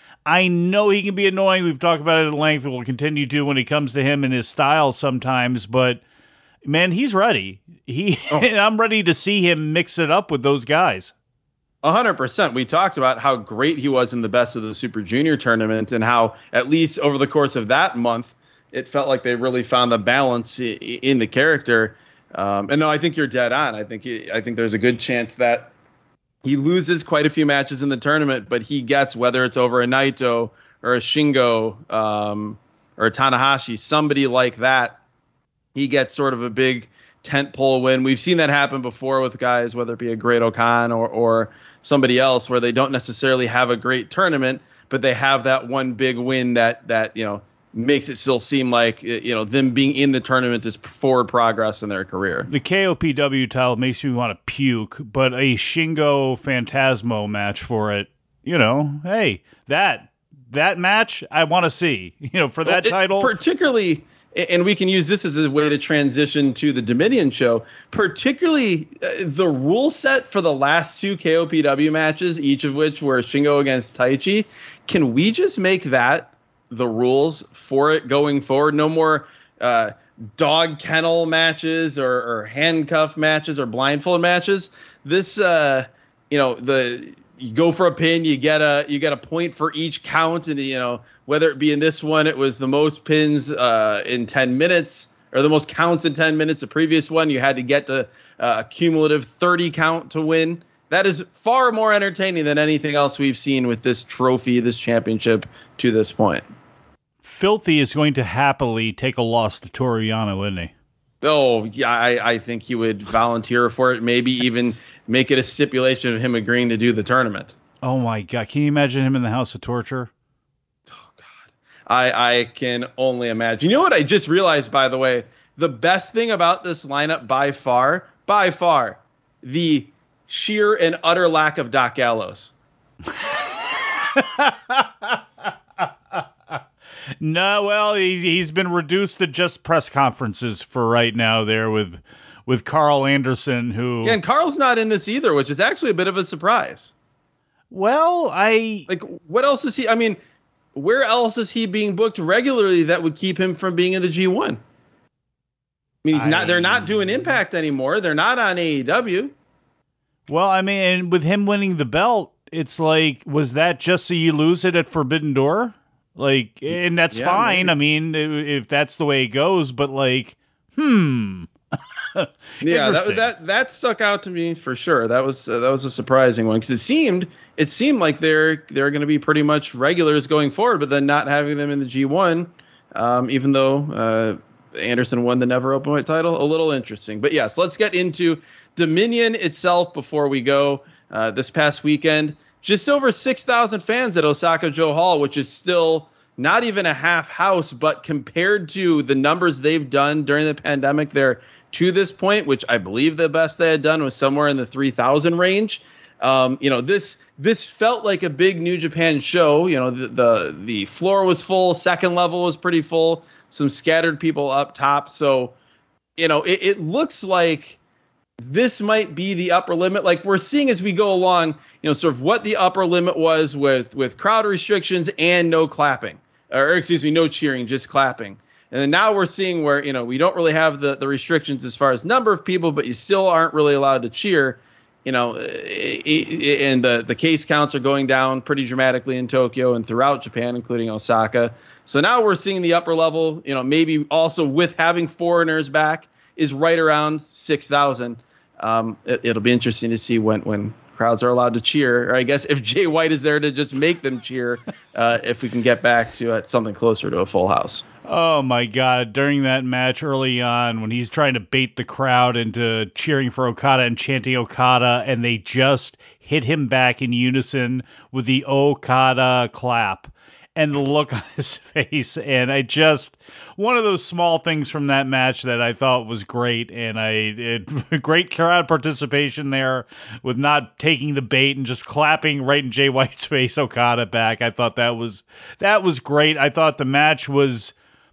I know he can be annoying. We've talked about it at length, and we'll continue to when it comes to him and his style sometimes, but man, he's ready. He, oh. I'm ready to see him mix it up with those guys. A hundred percent. We talked about how great he was in the Best of the Super Junior tournament, and how at least over the course of that month, it felt like they really found the balance in the character. Um, and no, I think you're dead on. I think he, I think there's a good chance that he loses quite a few matches in the tournament, but he gets, whether it's over a Naito or a Shingo um, or a Tanahashi, somebody like that. He gets sort of a big tentpole win. We've seen that happen before with guys, whether it be a Great O'Khan or, or somebody else, where they don't necessarily have a great tournament, but they have that one big win that that you know makes it still seem like you know them being in the tournament is forward progress in their career. The K O P W title makes me want to puke, but a Shingo Phantasmo match for it, you know, hey, that that match I want to see, you know, for that well, it, title, particularly. And we can use this as a way to transition to the Dominion show, particularly uh, the rule set for the last two K O P W matches, each of which were Shingo against Taichi. Can we just make that the rules for it going forward? No more uh, dog kennel matches or, or handcuff matches or blindfold matches. This, uh, you know, the you go for a pin, you get a you get a point for each count, and you know. Whether it be in this one, it was the most pins uh, in ten minutes, or the most counts in ten minutes. The previous one, you had to get to uh, a cumulative thirty count to win. That is far more entertaining than anything else we've seen with this trophy, this championship to this point. Filthy is going to happily take a loss to Toru Yano, isn't he? Oh, yeah, I, I think he would volunteer for it, maybe even make it a stipulation of him agreeing to do the tournament. Oh, my God. Can you imagine him in the House of Torture? I I can only imagine. You know what I just realized, by the way? The best thing about this lineup by far, by far, the sheer and utter lack of Doc Gallows. No, well, he's, he's been reduced to just press conferences for right now there with with Carl Anderson, who... Yeah, and Carl's not in this either, which is actually a bit of a surprise. Well, I... Like, what else is he... I mean, where else is he being booked regularly that would keep him from being in the G one? I mean, he's I... not. They're not doing Impact anymore. They're not on A E W. Well, I mean, and with him winning the belt, it's like, was that just so you lose it at Forbidden Door? Like, and that's yeah, fine. Maybe. I mean, if that's the way it goes, but like, hmm. yeah, that that that stuck out to me for sure. That was uh, that was a surprising one because it seemed it seemed like they're they're going to be pretty much regulars going forward, but then not having them in the G one, um, even though uh, Anderson won the Never Openweight title, a little interesting. But yes, let's get into Dominion itself before we go. Uh, this past weekend, just over six thousand fans at Osaka-jo Hall, which is still not even a half house, but compared to the numbers they've done during the pandemic there to this point, which I believe the best they had done was somewhere in the three thousand range. Um, you know, this this felt like a big New Japan show. You know, the, the the floor was full, second level was pretty full, some scattered people up top. So, you know, it, it looks like this might be the upper limit. Like we're seeing as we go along, you know, sort of what the upper limit was with with crowd restrictions and no clapping, or excuse me, no cheering, just clapping. And then now we're seeing where, you know, we don't really have the, the restrictions as far as number of people, but you still aren't really allowed to cheer, you know, and the, the case counts are going down pretty dramatically in Tokyo and throughout Japan, including Osaka. So now we're seeing the upper level, you know, maybe also with having foreigners back is right around six thousand. Um, it, it'll be interesting to see when, when crowds are allowed to cheer, or I guess if Jay White is there to just make them cheer, uh, if we can get back to uh, something closer to a full house. Oh my God! During that match early on, when he's trying to bait the crowd into cheering for Okada and chanting Okada, and they just hit him back in unison with the Okada clap, and the look on his face, and I just one of those small things from that match that I thought was great, and I it, great crowd participation there with not taking the bait and just clapping right in Jay White's face, Okada back. I thought that was that was great. I thought the match was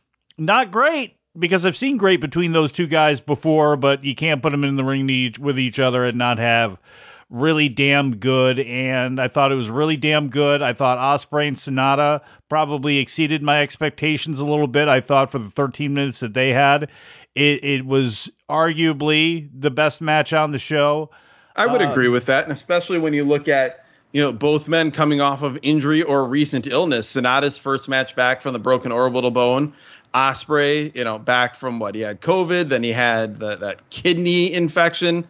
not great because I've seen great between those two guys before, but you can't put them in the ring each, with each other and not have really damn good. And I thought it was really damn good. I thought Ospreay and Sonata probably exceeded my expectations a little bit. I thought for the thirteen minutes that they had, it, it was arguably the best match on the show. I would uh, agree with that, and especially when you look at, you know, both men coming off of injury or recent illness. Sonata's first match back from the broken orbital bone. Ospreay, you know, back from what he had COVID, then he had the, that kidney infection.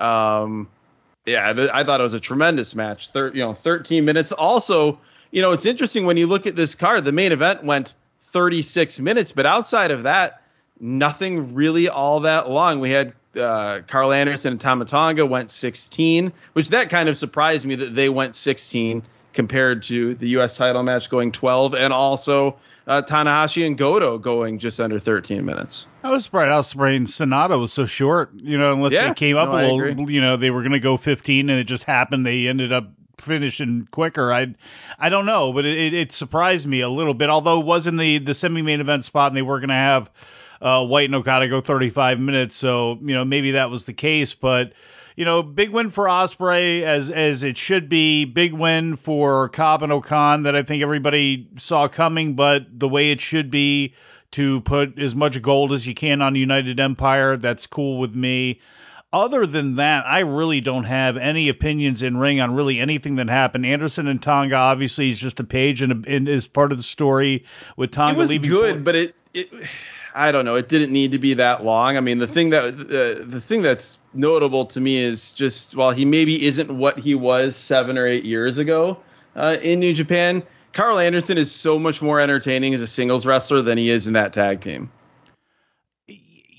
Um, yeah, th- I thought it was a tremendous match. Thir- you know, thirteen minutes. Also, you know, it's interesting when you look at this card. The main event went thirty-six minutes, but outside of that, nothing really all that long. We had uh, Carl Anderson and Tama Tonga went sixteen, which that kind of surprised me that they went sixteen compared to the U S title match going twelve, and also Uh, Tanahashi and Goto going just under thirteen minutes. I was surprised. I was surprised Sonata was so short, you know, unless yeah, they came up no, a little, you know, they were going to go fifteen and it just happened. They ended up finishing quicker. I I don't know, but it, it surprised me a little bit, although it was in the, the semi-main event spot and they were going to have uh, White and Okada go thirty-five minutes. So, you know, maybe that was the case, but you know, big win for Ospreay as as it should be. Big win for Cobb and Okan that I think everybody saw coming, but the way it should be to put as much gold as you can on United Empire, that's cool with me. Other than that, I really don't have any opinions in ring on really anything that happened. Anderson and Tonga obviously is just a page and, and is part of the story with Tonga leaving. It was leaving good, for- but it, it I don't know. It didn't need to be that long. I mean, the thing that uh, the thing that's notable to me is just while he maybe isn't what he was seven or eight years ago uh, in New Japan, Carl Anderson is so much more entertaining as a singles wrestler than he is in that tag team.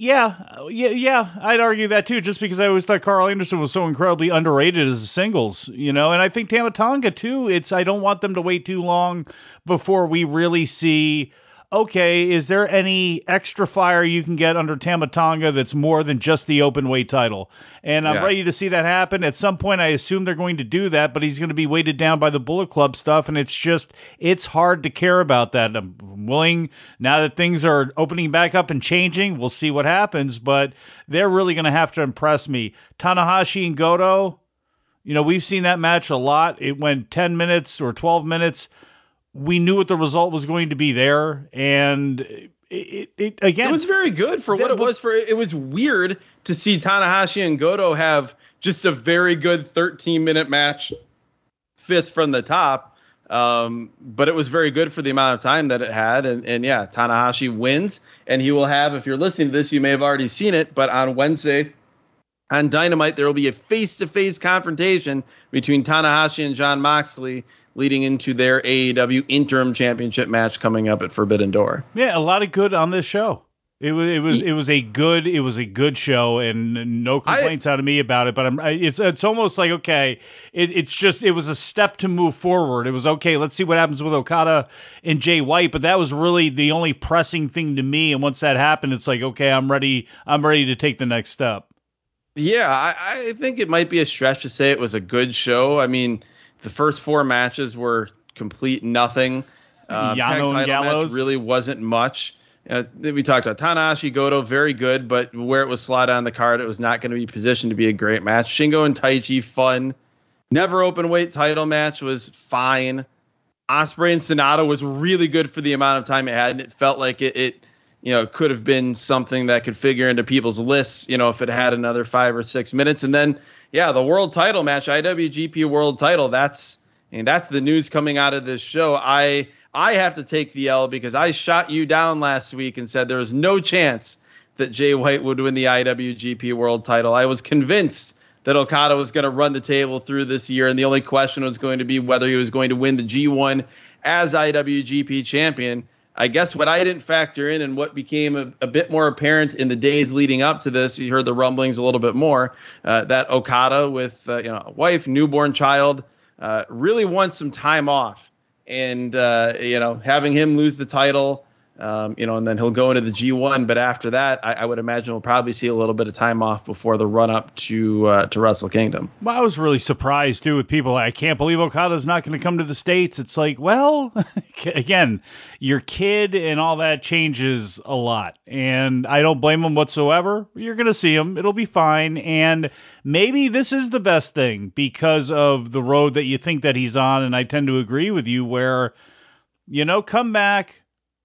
Yeah, yeah, yeah. I'd argue that too, just because I always thought Carl Anderson was so incredibly underrated as a singles, you know. And I think Tama Tonga too. It's I don't want them to wait too long before we really see. Okay, is there any extra fire you can get under Tama Tonga that's more than just the open weight title? And I'm Yeah. ready to see that happen. At some point, I assume they're going to do that, but he's going to be weighted down by the Bullet Club stuff, and it's just, it's hard to care about that. I'm willing, now that things are opening back up and changing, we'll see what happens, but they're really going to have to impress me. Tanahashi and Goto, you know, we've seen that match a lot. It went ten minutes or twelve minutes. We knew what the result was going to be there, and it, it, it again, it was very good for what it was. For it was weird to see Tanahashi and Goto have just a very good thirteen minute match, fifth from the top. Um, but it was very good for the amount of time that it had, and and yeah, Tanahashi wins, and he will have. If you're listening to this, you may have already seen it, but on Wednesday on Dynamite, there will be a face-to-face confrontation between Tanahashi and Jon Moxley, leading into their A E W interim championship match coming up at Forbidden Door. Yeah, a lot of good on this show. It was it was it was a good it was a good show, and no complaints I, out of me about it. But I'm it's it's almost like okay, it, it's just it was a step to move forward. It was okay. Let's see what happens with Okada and Jay White. But that was really the only pressing thing to me. And once that happened, it's like okay, I'm ready. I'm ready to take the next step. Yeah, I, I think it might be a stretch to say it was a good show. I mean, the first four matches were complete nothing. Um, tag title match really wasn't much. Uh, we talked about Tanahashi, Goto, very good, but where it was slotted on the card, it was not going to be positioned to be a great match. Shingo and Taichi, fun. Never open weight title match was fine. Ospreay and Sonata was really good for the amount of time it had, and it felt like it, it you know, could have been something that could figure into people's lists, you know, if it had another five or six minutes. And then, yeah, the world title match, I W G P world title, that's I mean, that's the news coming out of this show. I I have to take the L because I shot you down last week and said there was no chance that Jay White would win the I W G P world title. I was convinced that Okada was going to run the table through this year, and the only question was going to be whether he was going to win the G one as I W G P champion. I guess what I didn't factor in and what became a, a bit more apparent in the days leading up to this, you heard the rumblings a little bit more, uh, that Okada with uh, you know, a wife, newborn child, uh, really wants some time off. And, uh, you know, having him lose the title, um, you know, and then he'll go into the G one. But after that, I, I would imagine we'll probably see a little bit of time off before the run up to uh, to Wrestle Kingdom. Well, I was really surprised, too, with people. I can't believe Okada's not going to come to the States. It's like, well, again, your kid and all that changes a lot. And I don't blame him whatsoever. You're going to see him. It'll be fine. And maybe this is the best thing because of the road that you think that he's on. And I tend to agree with you where, you know, come back.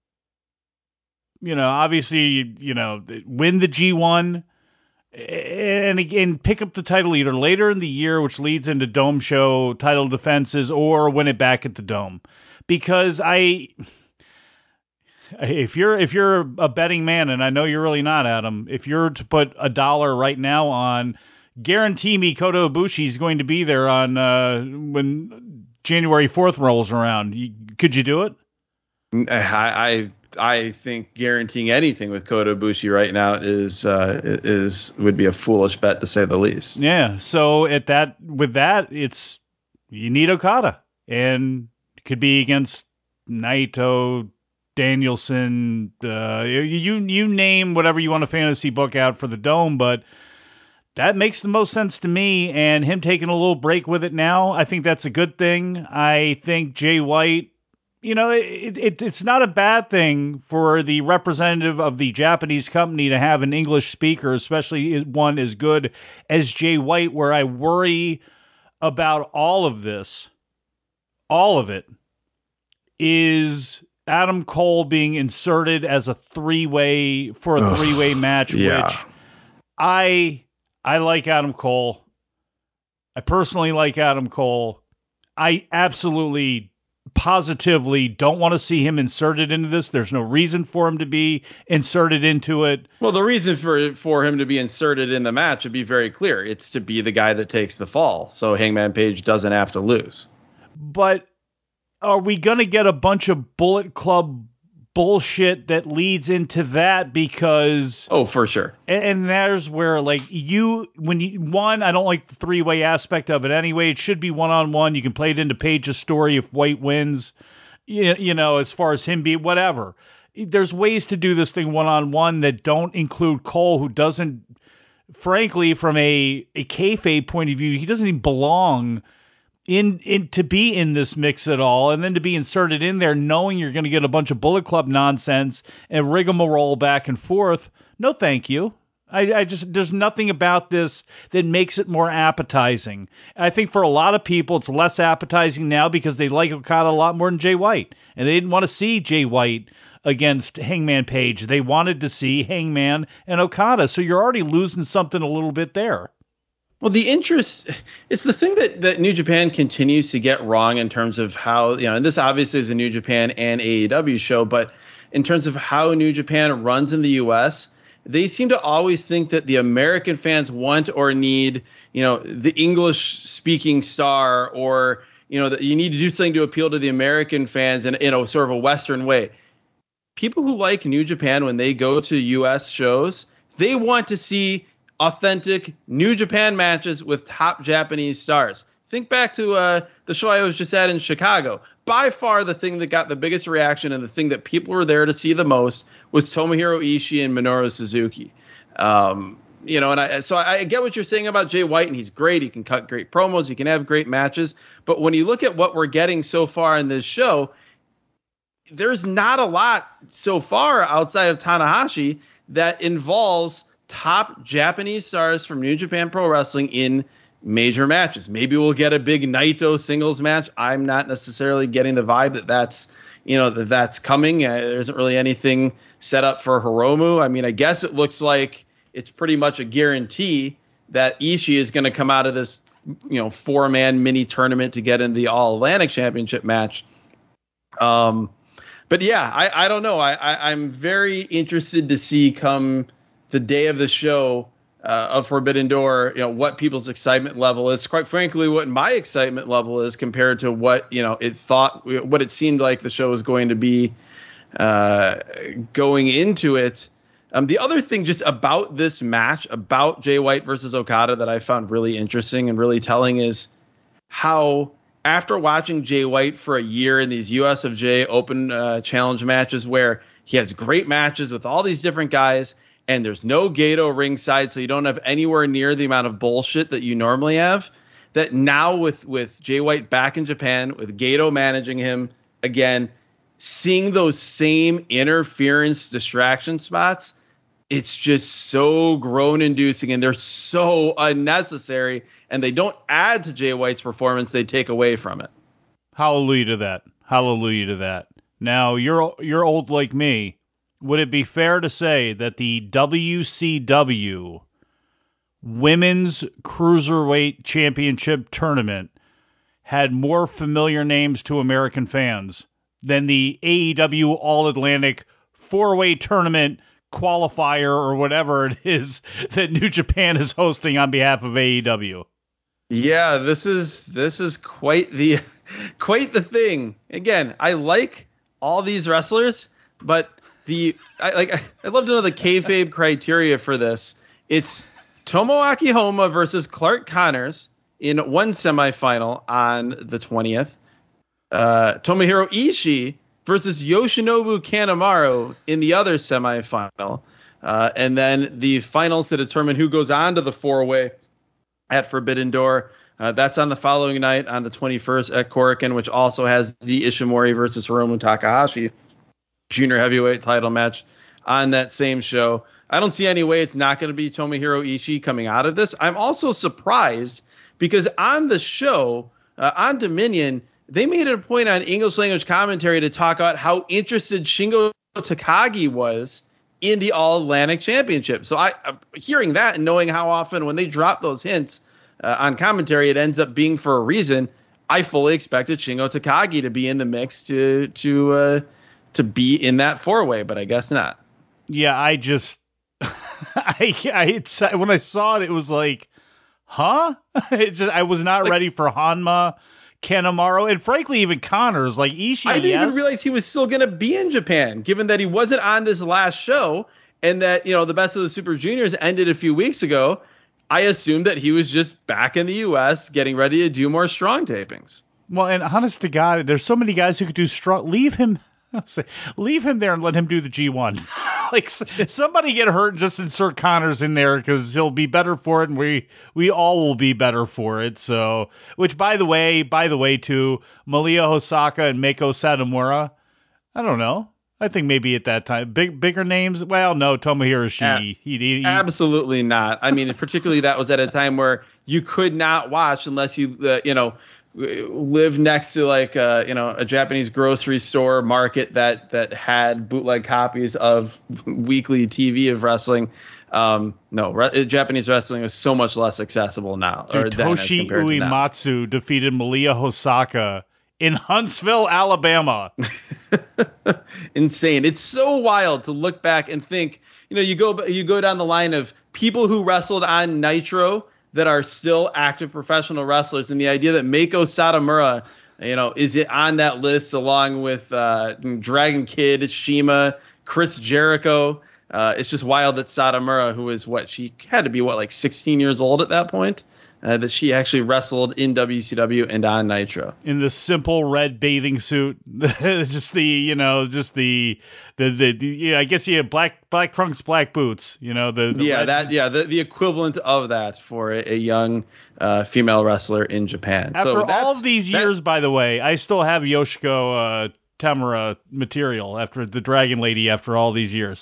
You know, obviously, you, you know, win the G one and again, pick up the title either later in the year, which leads into Dome Show title defenses, or win it back at the Dome. Because I, if you're if you're a betting man, and I know you're really not, Adam, if you're to put a dollar right now on, guarantee me Kota Ibushi is going to be there on uh, when January fourth rolls around. You, could you do it? I. I I think guaranteeing anything with Kota Ibushi right now is uh, is would be a foolish bet to say the least. Yeah. So at that with that, it's you need Okada, and it could be against Naito, Danielson. Uh, you you name whatever you want a fantasy book out for the Dome, but that makes the most sense to me. And him taking a little break with it now, I think that's a good thing. I think Jay White. You know, it, it, it's not a bad thing for the representative of the Japanese company to have an English speaker, especially one as good as Jay White, where I worry about all of this, all of it, is Adam Cole being inserted as a three-way, for a Ugh, three-way match, yeah. which I I like Adam Cole. I personally like Adam Cole. I absolutely positively don't want to see him inserted into this. There's no reason for him to be inserted into it. Well, the reason for for him to be inserted in the match would be very clear. It's to be the guy that takes the fall, so Hangman Page doesn't have to lose. But are we going to get a bunch of Bullet Club bullshit that leads into that because oh, for sure. And, and there's where like you when you one I don't like the three way aspect of it anyway. It should be one on one. You can play it into Page's story if White wins. You, you know, as far as him being whatever. There's ways to do this thing one on one that don't include Cole, who doesn't, frankly, from a a kayfabe point of view, he doesn't even belong in in to be in this mix at all, and then to be inserted in there knowing you're going to get a bunch of Bullet Club nonsense and rigmarole back and forth. No, thank you. I, I just there's nothing about this that makes it more appetizing. I think for a lot of people it's less appetizing now because they like Okada a lot more than Jay White, and they didn't want to see Jay White against Hangman Page. They wanted to see Hangman and Okada, so you're already losing something a little bit there. Well, the interest, it's the thing that, that New Japan continues to get wrong in terms of how, you know, and this obviously is a New Japan and A E W show, but in terms of how New Japan runs in the U S, they seem to always think that the American fans want or need, you know, the English speaking star, or, you know, that you need to do something to appeal to the American fans in, in a sort of a Western way. People who like New Japan, when they go to U S shows, they want to see authentic New Japan matches with top Japanese stars. Think back to uh, the show I was just at in Chicago. By far the thing that got the biggest reaction and the thing that people were there to see the most was Tomohiro Ishii and Minoru Suzuki. Um, you know, and I so I get what you're saying about Jay White, and he's great. He can cut great promos. He can have great matches. But when you look at what we're getting so far in this show, there's not a lot so far outside of Tanahashi that involves top Japanese stars from New Japan Pro Wrestling in major matches. Maybe we'll get a big Naito singles match. I'm not necessarily getting the vibe that that's, you know, that that's coming. Uh, there isn't really anything set up for Hiromu. I mean, I guess it looks like it's pretty much a guarantee that Ishii is going to come out of this, you know, four-man mini tournament to get into the All-Atlantic Championship match. Um, but yeah, I, I don't know. I, I, I'm very interested to see come the day of the show uh, of Forbidden Door, you know, what people's excitement level is. Quite frankly, what my excitement level is compared to what, you know, it thought, what it seemed like the show was going to be uh, going into it. Um, the other thing just about this match, about Jay White versus Okada, that I found really interesting and really telling is how, after watching Jay White for a year in these U S F J Open uh, Challenge matches where he has great matches with all these different guys, and there's no Gato ringside, so you don't have anywhere near the amount of bullshit that you normally have, that now with, with Jay White back in Japan, with Gato managing him again, seeing those same interference distraction spots, it's just so groan-inducing, and they're so unnecessary, and they don't add to Jay White's performance, they take away from it. Hallelujah to that. Hallelujah to that. Now, you're you're old like me. Would it be fair to say that the W C W Women's Cruiserweight Championship Tournament had more familiar names to American fans than the A E W All-Atlantic four-way tournament qualifier or whatever it is that New Japan is hosting on behalf of A E W? Yeah, this is this is quite the quite the thing. Again, I like all these wrestlers, but the I like I'd love to know the kayfabe criteria for this. It's Tomoaki Honma versus Clark Connors in one semifinal on the twentieth. Uh, Tomohiro Ishii versus Yoshinobu Kanemaru in the other semifinal. Uh, and then the finals to determine who goes on to the four-way at Forbidden Door. Uh, that's on the following night on the twenty-first at Korakuen, which also has the Ishimori versus Hiromu Takahashi junior heavyweight title match on that same show. I don't see any way it's not going to be Tomohiro Ishii coming out of this. I'm also surprised because on the show, uh, on Dominion, they made it a point on English language commentary to talk about how interested Shingo Takagi was in the All-Atlantic Championship. So I, uh, hearing that and knowing how often when they drop those hints uh, on commentary, it ends up being for a reason, I fully expected Shingo Takagi to be in the mix to to uh, to be in that four-way, but I guess not. Yeah, I just, I, I it's, when I saw it, it was like, huh? It just, I was not like, ready for Hanma Kanemaru, and frankly, even Connors, like Ishii. I didn't yes. even realize he was still going to be in Japan, given that he wasn't on this last show and that, you know, the Best of the Super Juniors ended a few weeks ago. I assumed that he was just back in the U S getting ready to do more strong tapings. Well, and honest to God, there's so many guys who could do strong. Leave him, say, leave him there and let him do the G one. Like somebody get hurt and just insert Connors in there because he'll be better for it, and we we all will be better for it. So, which by the way, by the way, too, Malia Hosaka and Meiko Satomura. I don't know. I think maybe at that time, big bigger names. Well, no, Tomohiro Ishii. He, he, he, Absolutely not. I mean, particularly that was at a time where you could not watch unless you, uh, you know, live next to like, uh, you know, a Japanese grocery store market that that had bootleg copies of weekly T V of wrestling. Um, no, re- Japanese wrestling is so much less accessible now. Dude, or then as Toshi compared to now. Uematsu defeated Malia Hosaka in Huntsville, Alabama. Insane. It's so wild to look back and think, you know, you go you go down the line of people who wrestled on Nitro that are still active professional wrestlers, and the idea that Meiko Satomura, you know, is it on that list along with uh, Dragon Kid, Shima, Chris Jericho. Uh, it's just wild that Satomura, who is what she had to be, what, like sixteen years old at that point, uh, that she actually wrestled in W C W and on Nitro. In the simple red bathing suit, just the, you know, just the, the, the, the yeah, I guess yeah, black, black trunks, black boots, you know, the, the yeah, red... that, yeah, the, the equivalent of that for a, a young uh, female wrestler in Japan. After so all of these years, that, by the way, I still have Yoshiko uh, Tamura material after the Dragon Lady after all these years.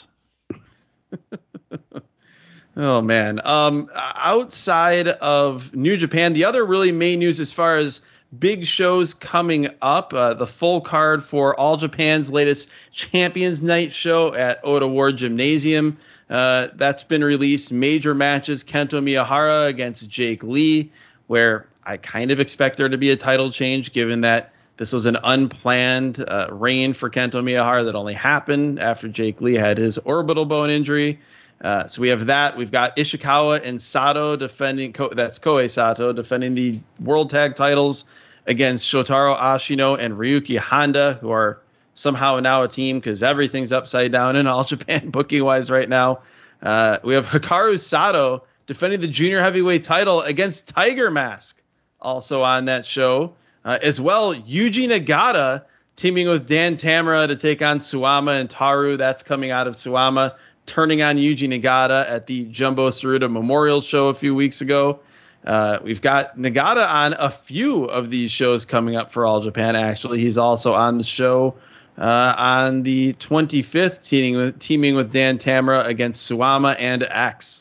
Oh, man. Um, outside of New Japan, the other really main news as far as big shows coming up, uh, the full card for All Japan's latest Champions Night show at Ota Ward Gymnasium. Uh, that's been released. Major matches, Kento Miyahara against Jake Lee, where I kind of expect there to be a title change given that this was an unplanned uh, reign for Kento Miyahara that only happened after Jake Lee had his orbital bone injury. Uh, so we have that. We've got Ishikawa and Sato defending, that's Koei Sato, defending the World Tag titles against Shotaro Ashino and Ryuki Honda, who are somehow now a team because everything's upside down in All Japan booking-wise right now. Uh, we have Hikaru Sato defending the junior heavyweight title against Tiger Mask, also on that show. Uh, as well, Yuji Nagata teaming with Dan Tamura to take on Suwama and Taru. That's coming out of Suwama, turning on Yuji Nagata at the Jumbo Tsuruta Memorial Show a few weeks ago. Uh, we've got Nagata on a few of these shows coming up for All Japan, actually. He's also on the show uh, on the twenty-fifth, teaming with, teaming with Dan Tamura against Suwama and X.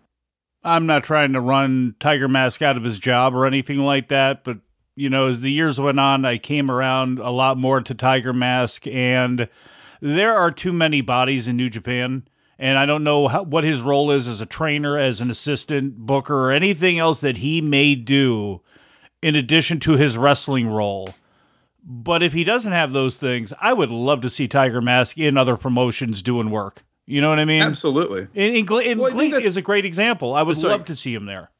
I'm not trying to run Tiger Mask out of his job or anything like that, but, you know, as the years went on, I came around a lot more to Tiger Mask, and there are too many bodies in New Japan. And I don't know how, what his role is as a trainer, as an assistant, booker, or anything else that he may do in addition to his wrestling role. But if he doesn't have those things, I would love to see Tiger Mask in other promotions doing work. You know what I mean? Absolutely. And, and, Gle- and well, Glee is a great example. I would Sorry. love to see him there.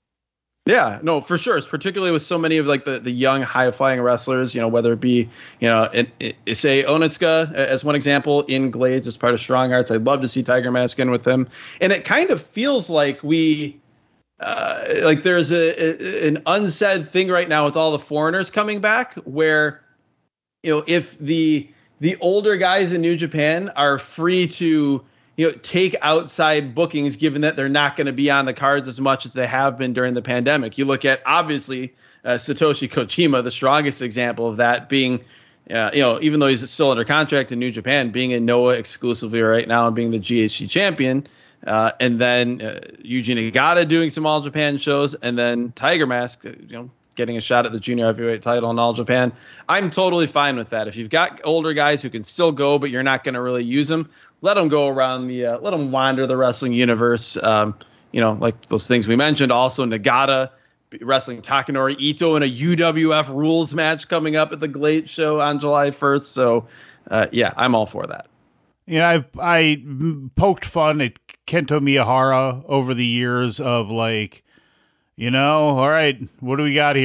Yeah, no, for sure. It's particularly with so many of like the, the young high flying wrestlers, you know, whether it be, you know, in, in, say Onitsuka as one example in Glades as part of Strong Arts. I'd love to see Tiger Mask in with him. And it kind of feels like we uh, like there's a, a an unsaid thing right now with all the foreigners coming back where, you know, if the the older guys in New Japan are free to, you know, take outside bookings, given that they're not going to be on the cards as much as they have been during the pandemic. You look at, obviously, uh, Satoshi Kojima, the strongest example of that being, uh, you know, even though he's still under contract in New Japan, being in Noah exclusively right now and being the G H C champion. Uh, and then uh, Yuji Nagata doing some All Japan shows, and then Tiger Mask, you know, getting a shot at the junior heavyweight title in All Japan. I'm totally fine with that. If you've got older guys who can still go, but you're not going to really use them, let them go around the, uh, let them wander the wrestling universe. Um, you know, like those things we mentioned. Also, Nagata wrestling Takanori Ito in a U W F rules match coming up at the Glade show on July first. So, uh, yeah, I'm all for that. You know, I I poked fun at Kento Miyahara over the years of like, you know, all right, what do we got here?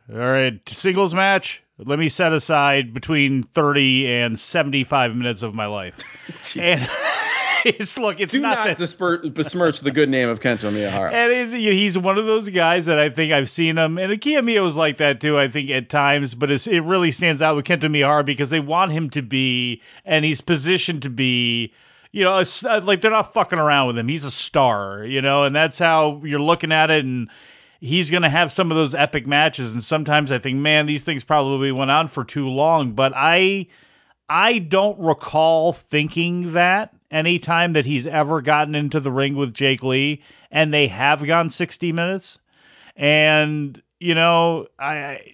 All right, singles match. Let me set aside between thirty and seventy-five minutes of my life. And it's look, it's Do not, not that, disper- besmirch the good name of Kento Miyahara. And it's, he's one of those guys that I think I've seen him, and Kiyomiya was like that too, I think, at times, but it's, it really stands out with Kento Miyahara because they want him to be, and he's positioned to be, you know, a, like they're not fucking around with him. He's a star, you know, and that's how you're looking at it, and he's going to have some of those epic matches, and sometimes I think, man, these things probably went on for too long, but I I don't recall thinking that anytime that he's ever gotten into the ring with Jake Lee, and they have gone sixty minutes, and, you know, I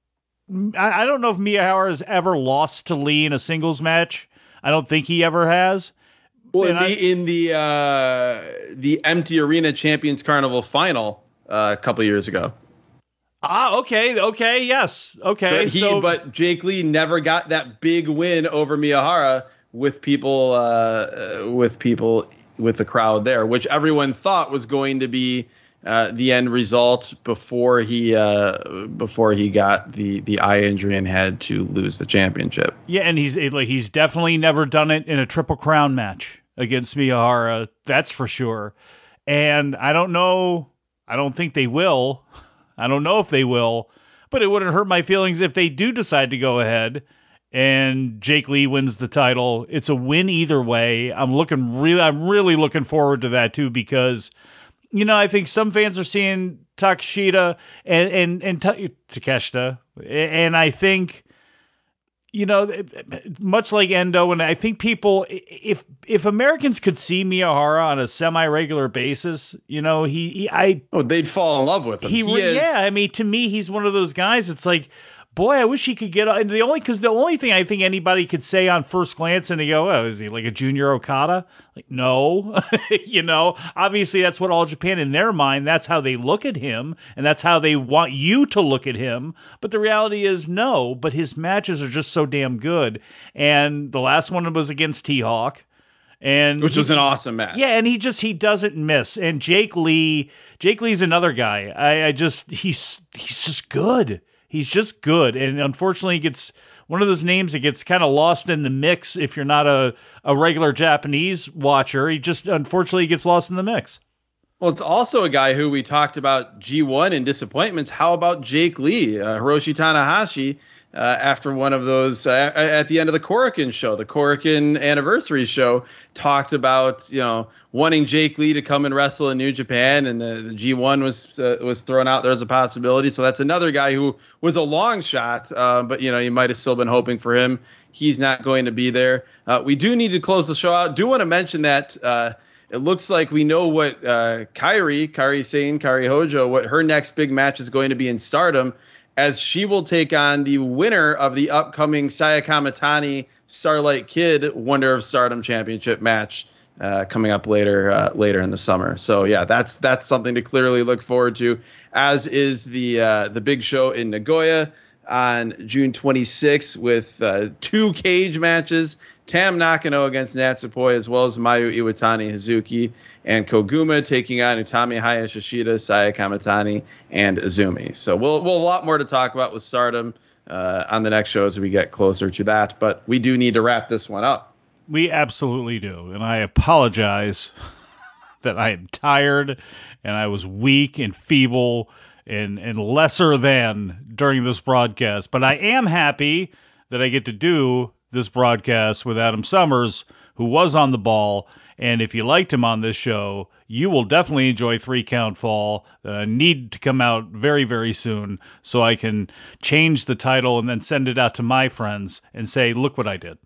I don't know if Miyahara has ever lost to Lee in a singles match. I don't think he ever has. Well, in I, the in the uh, the Empty Arena Champions Carnival final uh, a couple years ago. Ah, okay, okay, yes, okay. But he, so, but Jake Lee never got that big win over Miyahara with people, uh, with people, with the crowd there, which everyone thought was going to be uh, the end result before he, uh, before he got the the eye injury and had to lose the championship. Yeah, and he's like he's definitely never done it in a Triple Crown match against Miyahara, that's for sure. And I don't know, I don't think they will. I don't know if they will, but it wouldn't hurt my feelings if they do decide to go ahead and Jake Lee wins the title. It's a win either way. I'm looking really, I'm really looking forward to that too, because, you know, I think some fans are seeing Takeshita and, and, and Ta- Takeshita, and I think, you know, much like Endo, and I think people, if if Americans could see Miyahara on a semi-regular basis, you know, he, he I oh, they'd fall in love with him. He, he is, yeah, I mean, to me, he's one of those guys. It's like, boy, I wish he could get. The only because the only thing I think anybody could say on first glance, and they go, oh, is he like a Junior Okada? Like, no, you know, obviously that's what All Japan in their mind, that's how they look at him, and that's how they want you to look at him. But the reality is no. But his matches are just so damn good, and the last one was against T-Hawk. And which he, was an awesome match. Yeah, and he just he doesn't miss. And Jake Lee, Jake Lee's another guy. I, I just he's he's just good. He's just good. And unfortunately, he gets one of those names that gets kind of lost in the mix if you're not a, a regular Japanese watcher. He just unfortunately gets lost in the mix. Well, it's also a guy who we talked about G one and disappointments. How about Jake Lee, uh, Hiroshi Tanahashi? Uh, after one of those, uh, at the end of the Korakuen show, the Korakuen anniversary show, talked about, you know, wanting Jake Lee to come and wrestle in New Japan, and the, the G one was uh, was thrown out there as a possibility. So that's another guy who was a long shot, uh, but, you know, you might have still been hoping for him. He's not going to be there. Uh, we do need to close the show out. Do want to mention that uh, it looks like we know what uh, Kairi, Kairi Sane, Kairi Hojo, what her next big match is going to be in Stardom, as she will take on the winner of the upcoming Saya Kamitani Starlight Kid Wonder of Stardom Championship match uh, coming up later uh, later in the summer. So yeah, that's that's something to clearly look forward to, as is the uh, the big show in Nagoya on June twenty-sixth with uh, two cage matches. Tam Nakano against Natsupoi, as well as Mayu Iwatani, Hazuki, and Koguma taking on Utami Hayashishita, Saya Kamitani, and Azumi. So we'll we'll have a lot more to talk about with Stardom uh, on the next show as we get closer to that. But we do need to wrap this one up. We absolutely do. And I apologize that I am tired and I was weak and feeble and, and lesser than during this broadcast. But I am happy that I get to do this broadcast with Adam Summers, who was on the ball. And if you liked him on this show, you will definitely enjoy Three Count Fall. Uh, need to come out very, very soon so I can change the title and then send it out to my friends and say, look what I did.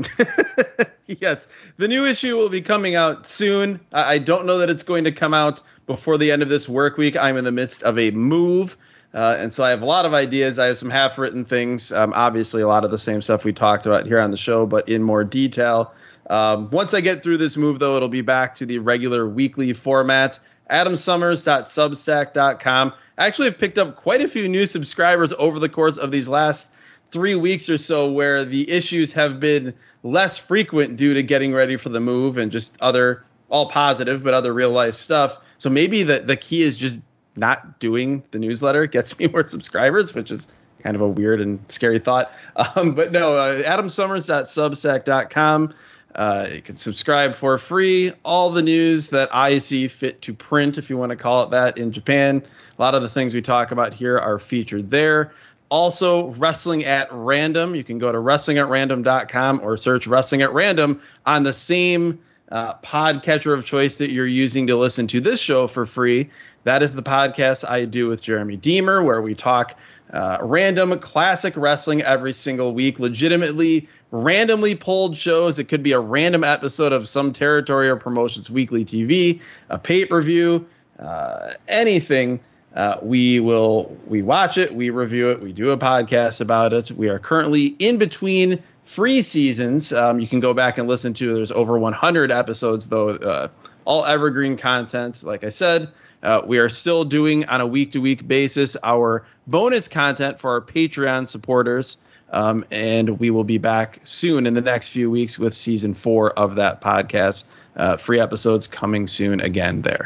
Yes, the new issue will be coming out soon. I don't know that it's going to come out before the end of this work week. I'm in the midst of a move. Uh, and so I have a lot of ideas. I have some half-written things. Um, obviously, a lot of the same stuff we talked about here on the show, but in more detail. Um, once I get through this move, though, it'll be back to the regular weekly format. adam summers dot substack dot com. I actually have picked up quite a few new subscribers over the course of these last three weeks or so, where the issues have been less frequent due to getting ready for the move and just other, all positive, but other real-life stuff. So maybe the, the key is just not doing the newsletter gets me more subscribers, which is kind of a weird and scary thought. Um, but no, uh, adam summers dot substack dot com. Uh, you can subscribe for free. All the news that I see fit to print, if you want to call it that, in Japan. A lot of the things we talk about here are featured there. Also, Wrestling at Random. You can go to wrestling at random dot com or search Wrestling at Random on the same uh, podcatcher of choice that you're using to listen to this show for free. That is the podcast I do with Jeremy Deemer, where we talk uh, random classic wrestling every single week, legitimately randomly pulled shows. It could be a random episode of some territory or promotions weekly T V, a pay-per-view, uh, anything. Uh, we will we watch it, we review it, we do a podcast about it. We are currently in between free seasons. Um, you can go back and listen to. There's over one hundred episodes, though, uh, all evergreen content. Like I said, uh, we are still doing on a week-to-week basis our bonus content for our Patreon supporters. Um, and we will be back soon in the next few weeks with season four of that podcast. Uh, free episodes coming soon again there.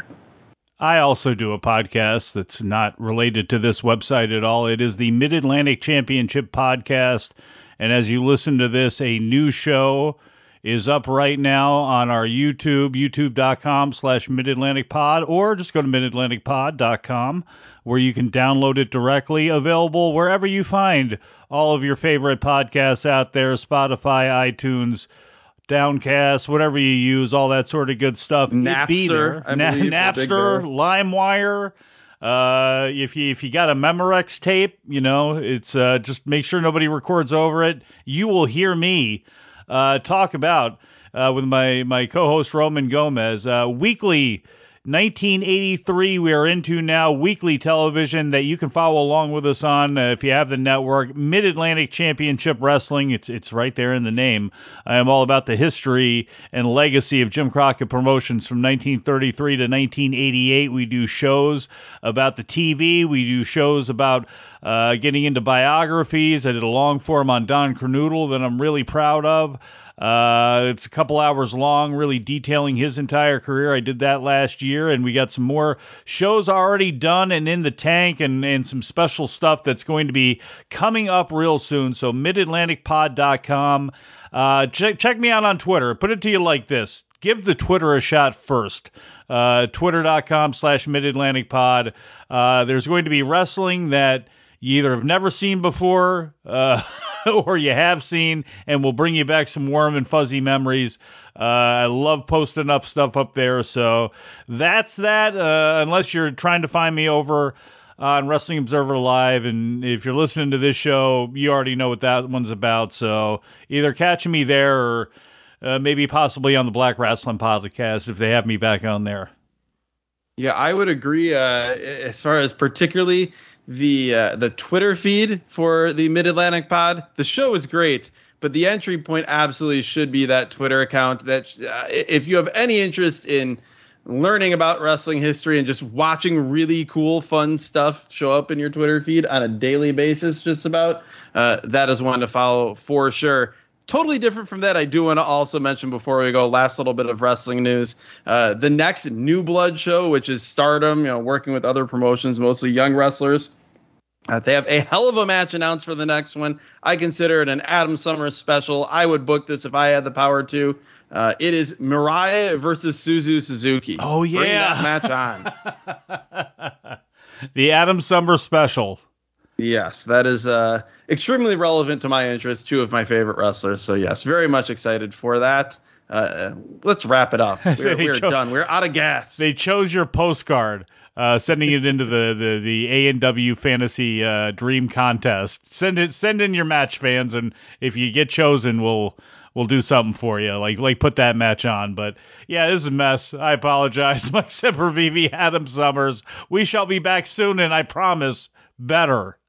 I also do a podcast that's not related to this website at all. It is the Mid-Atlantic Championship Podcast. And as you listen to this, a new show is up right now on our YouTube, youtube.com slash Mid-Atlantic Pod, or just go to mid atlantic pod dot com where you can download it directly, available wherever you find all of your favorite podcasts out there, Spotify, iTunes, Downcast, whatever you use, all that sort of good stuff. Napster, I Na- believe, Napster, LimeWire. Uh, if you if you got a Memorex tape, you know, it's uh, just make sure nobody records over it. You will hear me uh, talk about uh, with my my co-host Roman Gomez uh, weekly. nineteen eighty-three we are into now, weekly television that you can follow along with us on uh, if you have the network. Mid-Atlantic Championship Wrestling, it's it's right there in the name. I am all about the history and legacy of Jim Crockett Promotions from nineteen thirty-three to nineteen eighty-eight. We do shows about the T V. We do shows about uh, getting into biographies. I did a long form on Don Kernodle that I'm really proud of. Uh, it's a couple hours long, really detailing his entire career. I did that last year, and we got some more shows already done and in the tank, and, and some special stuff that's going to be coming up real soon. So mid atlantic pod dot com. Uh, check, check me out on Twitter. Put it to you like this. Give the Twitter a shot first. Uh, twitter.com slash mid-atlantic-pod. Uh, there's going to be wrestling that you either have never seen before, uh, or you have seen, and we'll bring you back some warm and fuzzy memories. Uh, I love posting up stuff up there, so that's that. Uh, unless you're trying to find me over on Wrestling Observer Live, and if you're listening to this show, you already know what that one's about. So either catching me there, or uh, maybe possibly on the Black Wrestling Podcast if they have me back on there. Yeah, I would agree. Uh, as far as particularly the uh, the Twitter feed for the Mid-Atlantic Pod, the show is great, but the entry point absolutely should be that Twitter account. That uh, if you have any interest in learning about wrestling history and just watching really cool, fun stuff show up in your Twitter feed on a daily basis, just about, uh, that is one to follow for sure. Totally different from that, I do want to also mention before we go, last little bit of wrestling news. Uh, the next New Blood show, which is Stardom, you know, working with other promotions, mostly young wrestlers. Uh, they have a hell of a match announced for the next one. I consider it an Adam Summers special. I would book this if I had the power to. Uh, it is Mirai versus Suzu Suzuki. Oh, yeah. Bring that match on. The Adam Summers special. Yes, that is uh, extremely relevant to my interest, two of my favorite wrestlers. So, yes, very much excited for that. Uh, let's wrap it up. We're, we're cho- done. We're out of gas. They chose your postcard, uh, sending it into the, the, the A and W Fantasy uh, Dream Contest. Send it. Send in your match, fans, and if you get chosen, we'll we'll do something for you. Like like put that match on. But yeah, this is a mess. I apologize. Mike Sempervive, Adam Summers. We shall be back soon, and I promise better.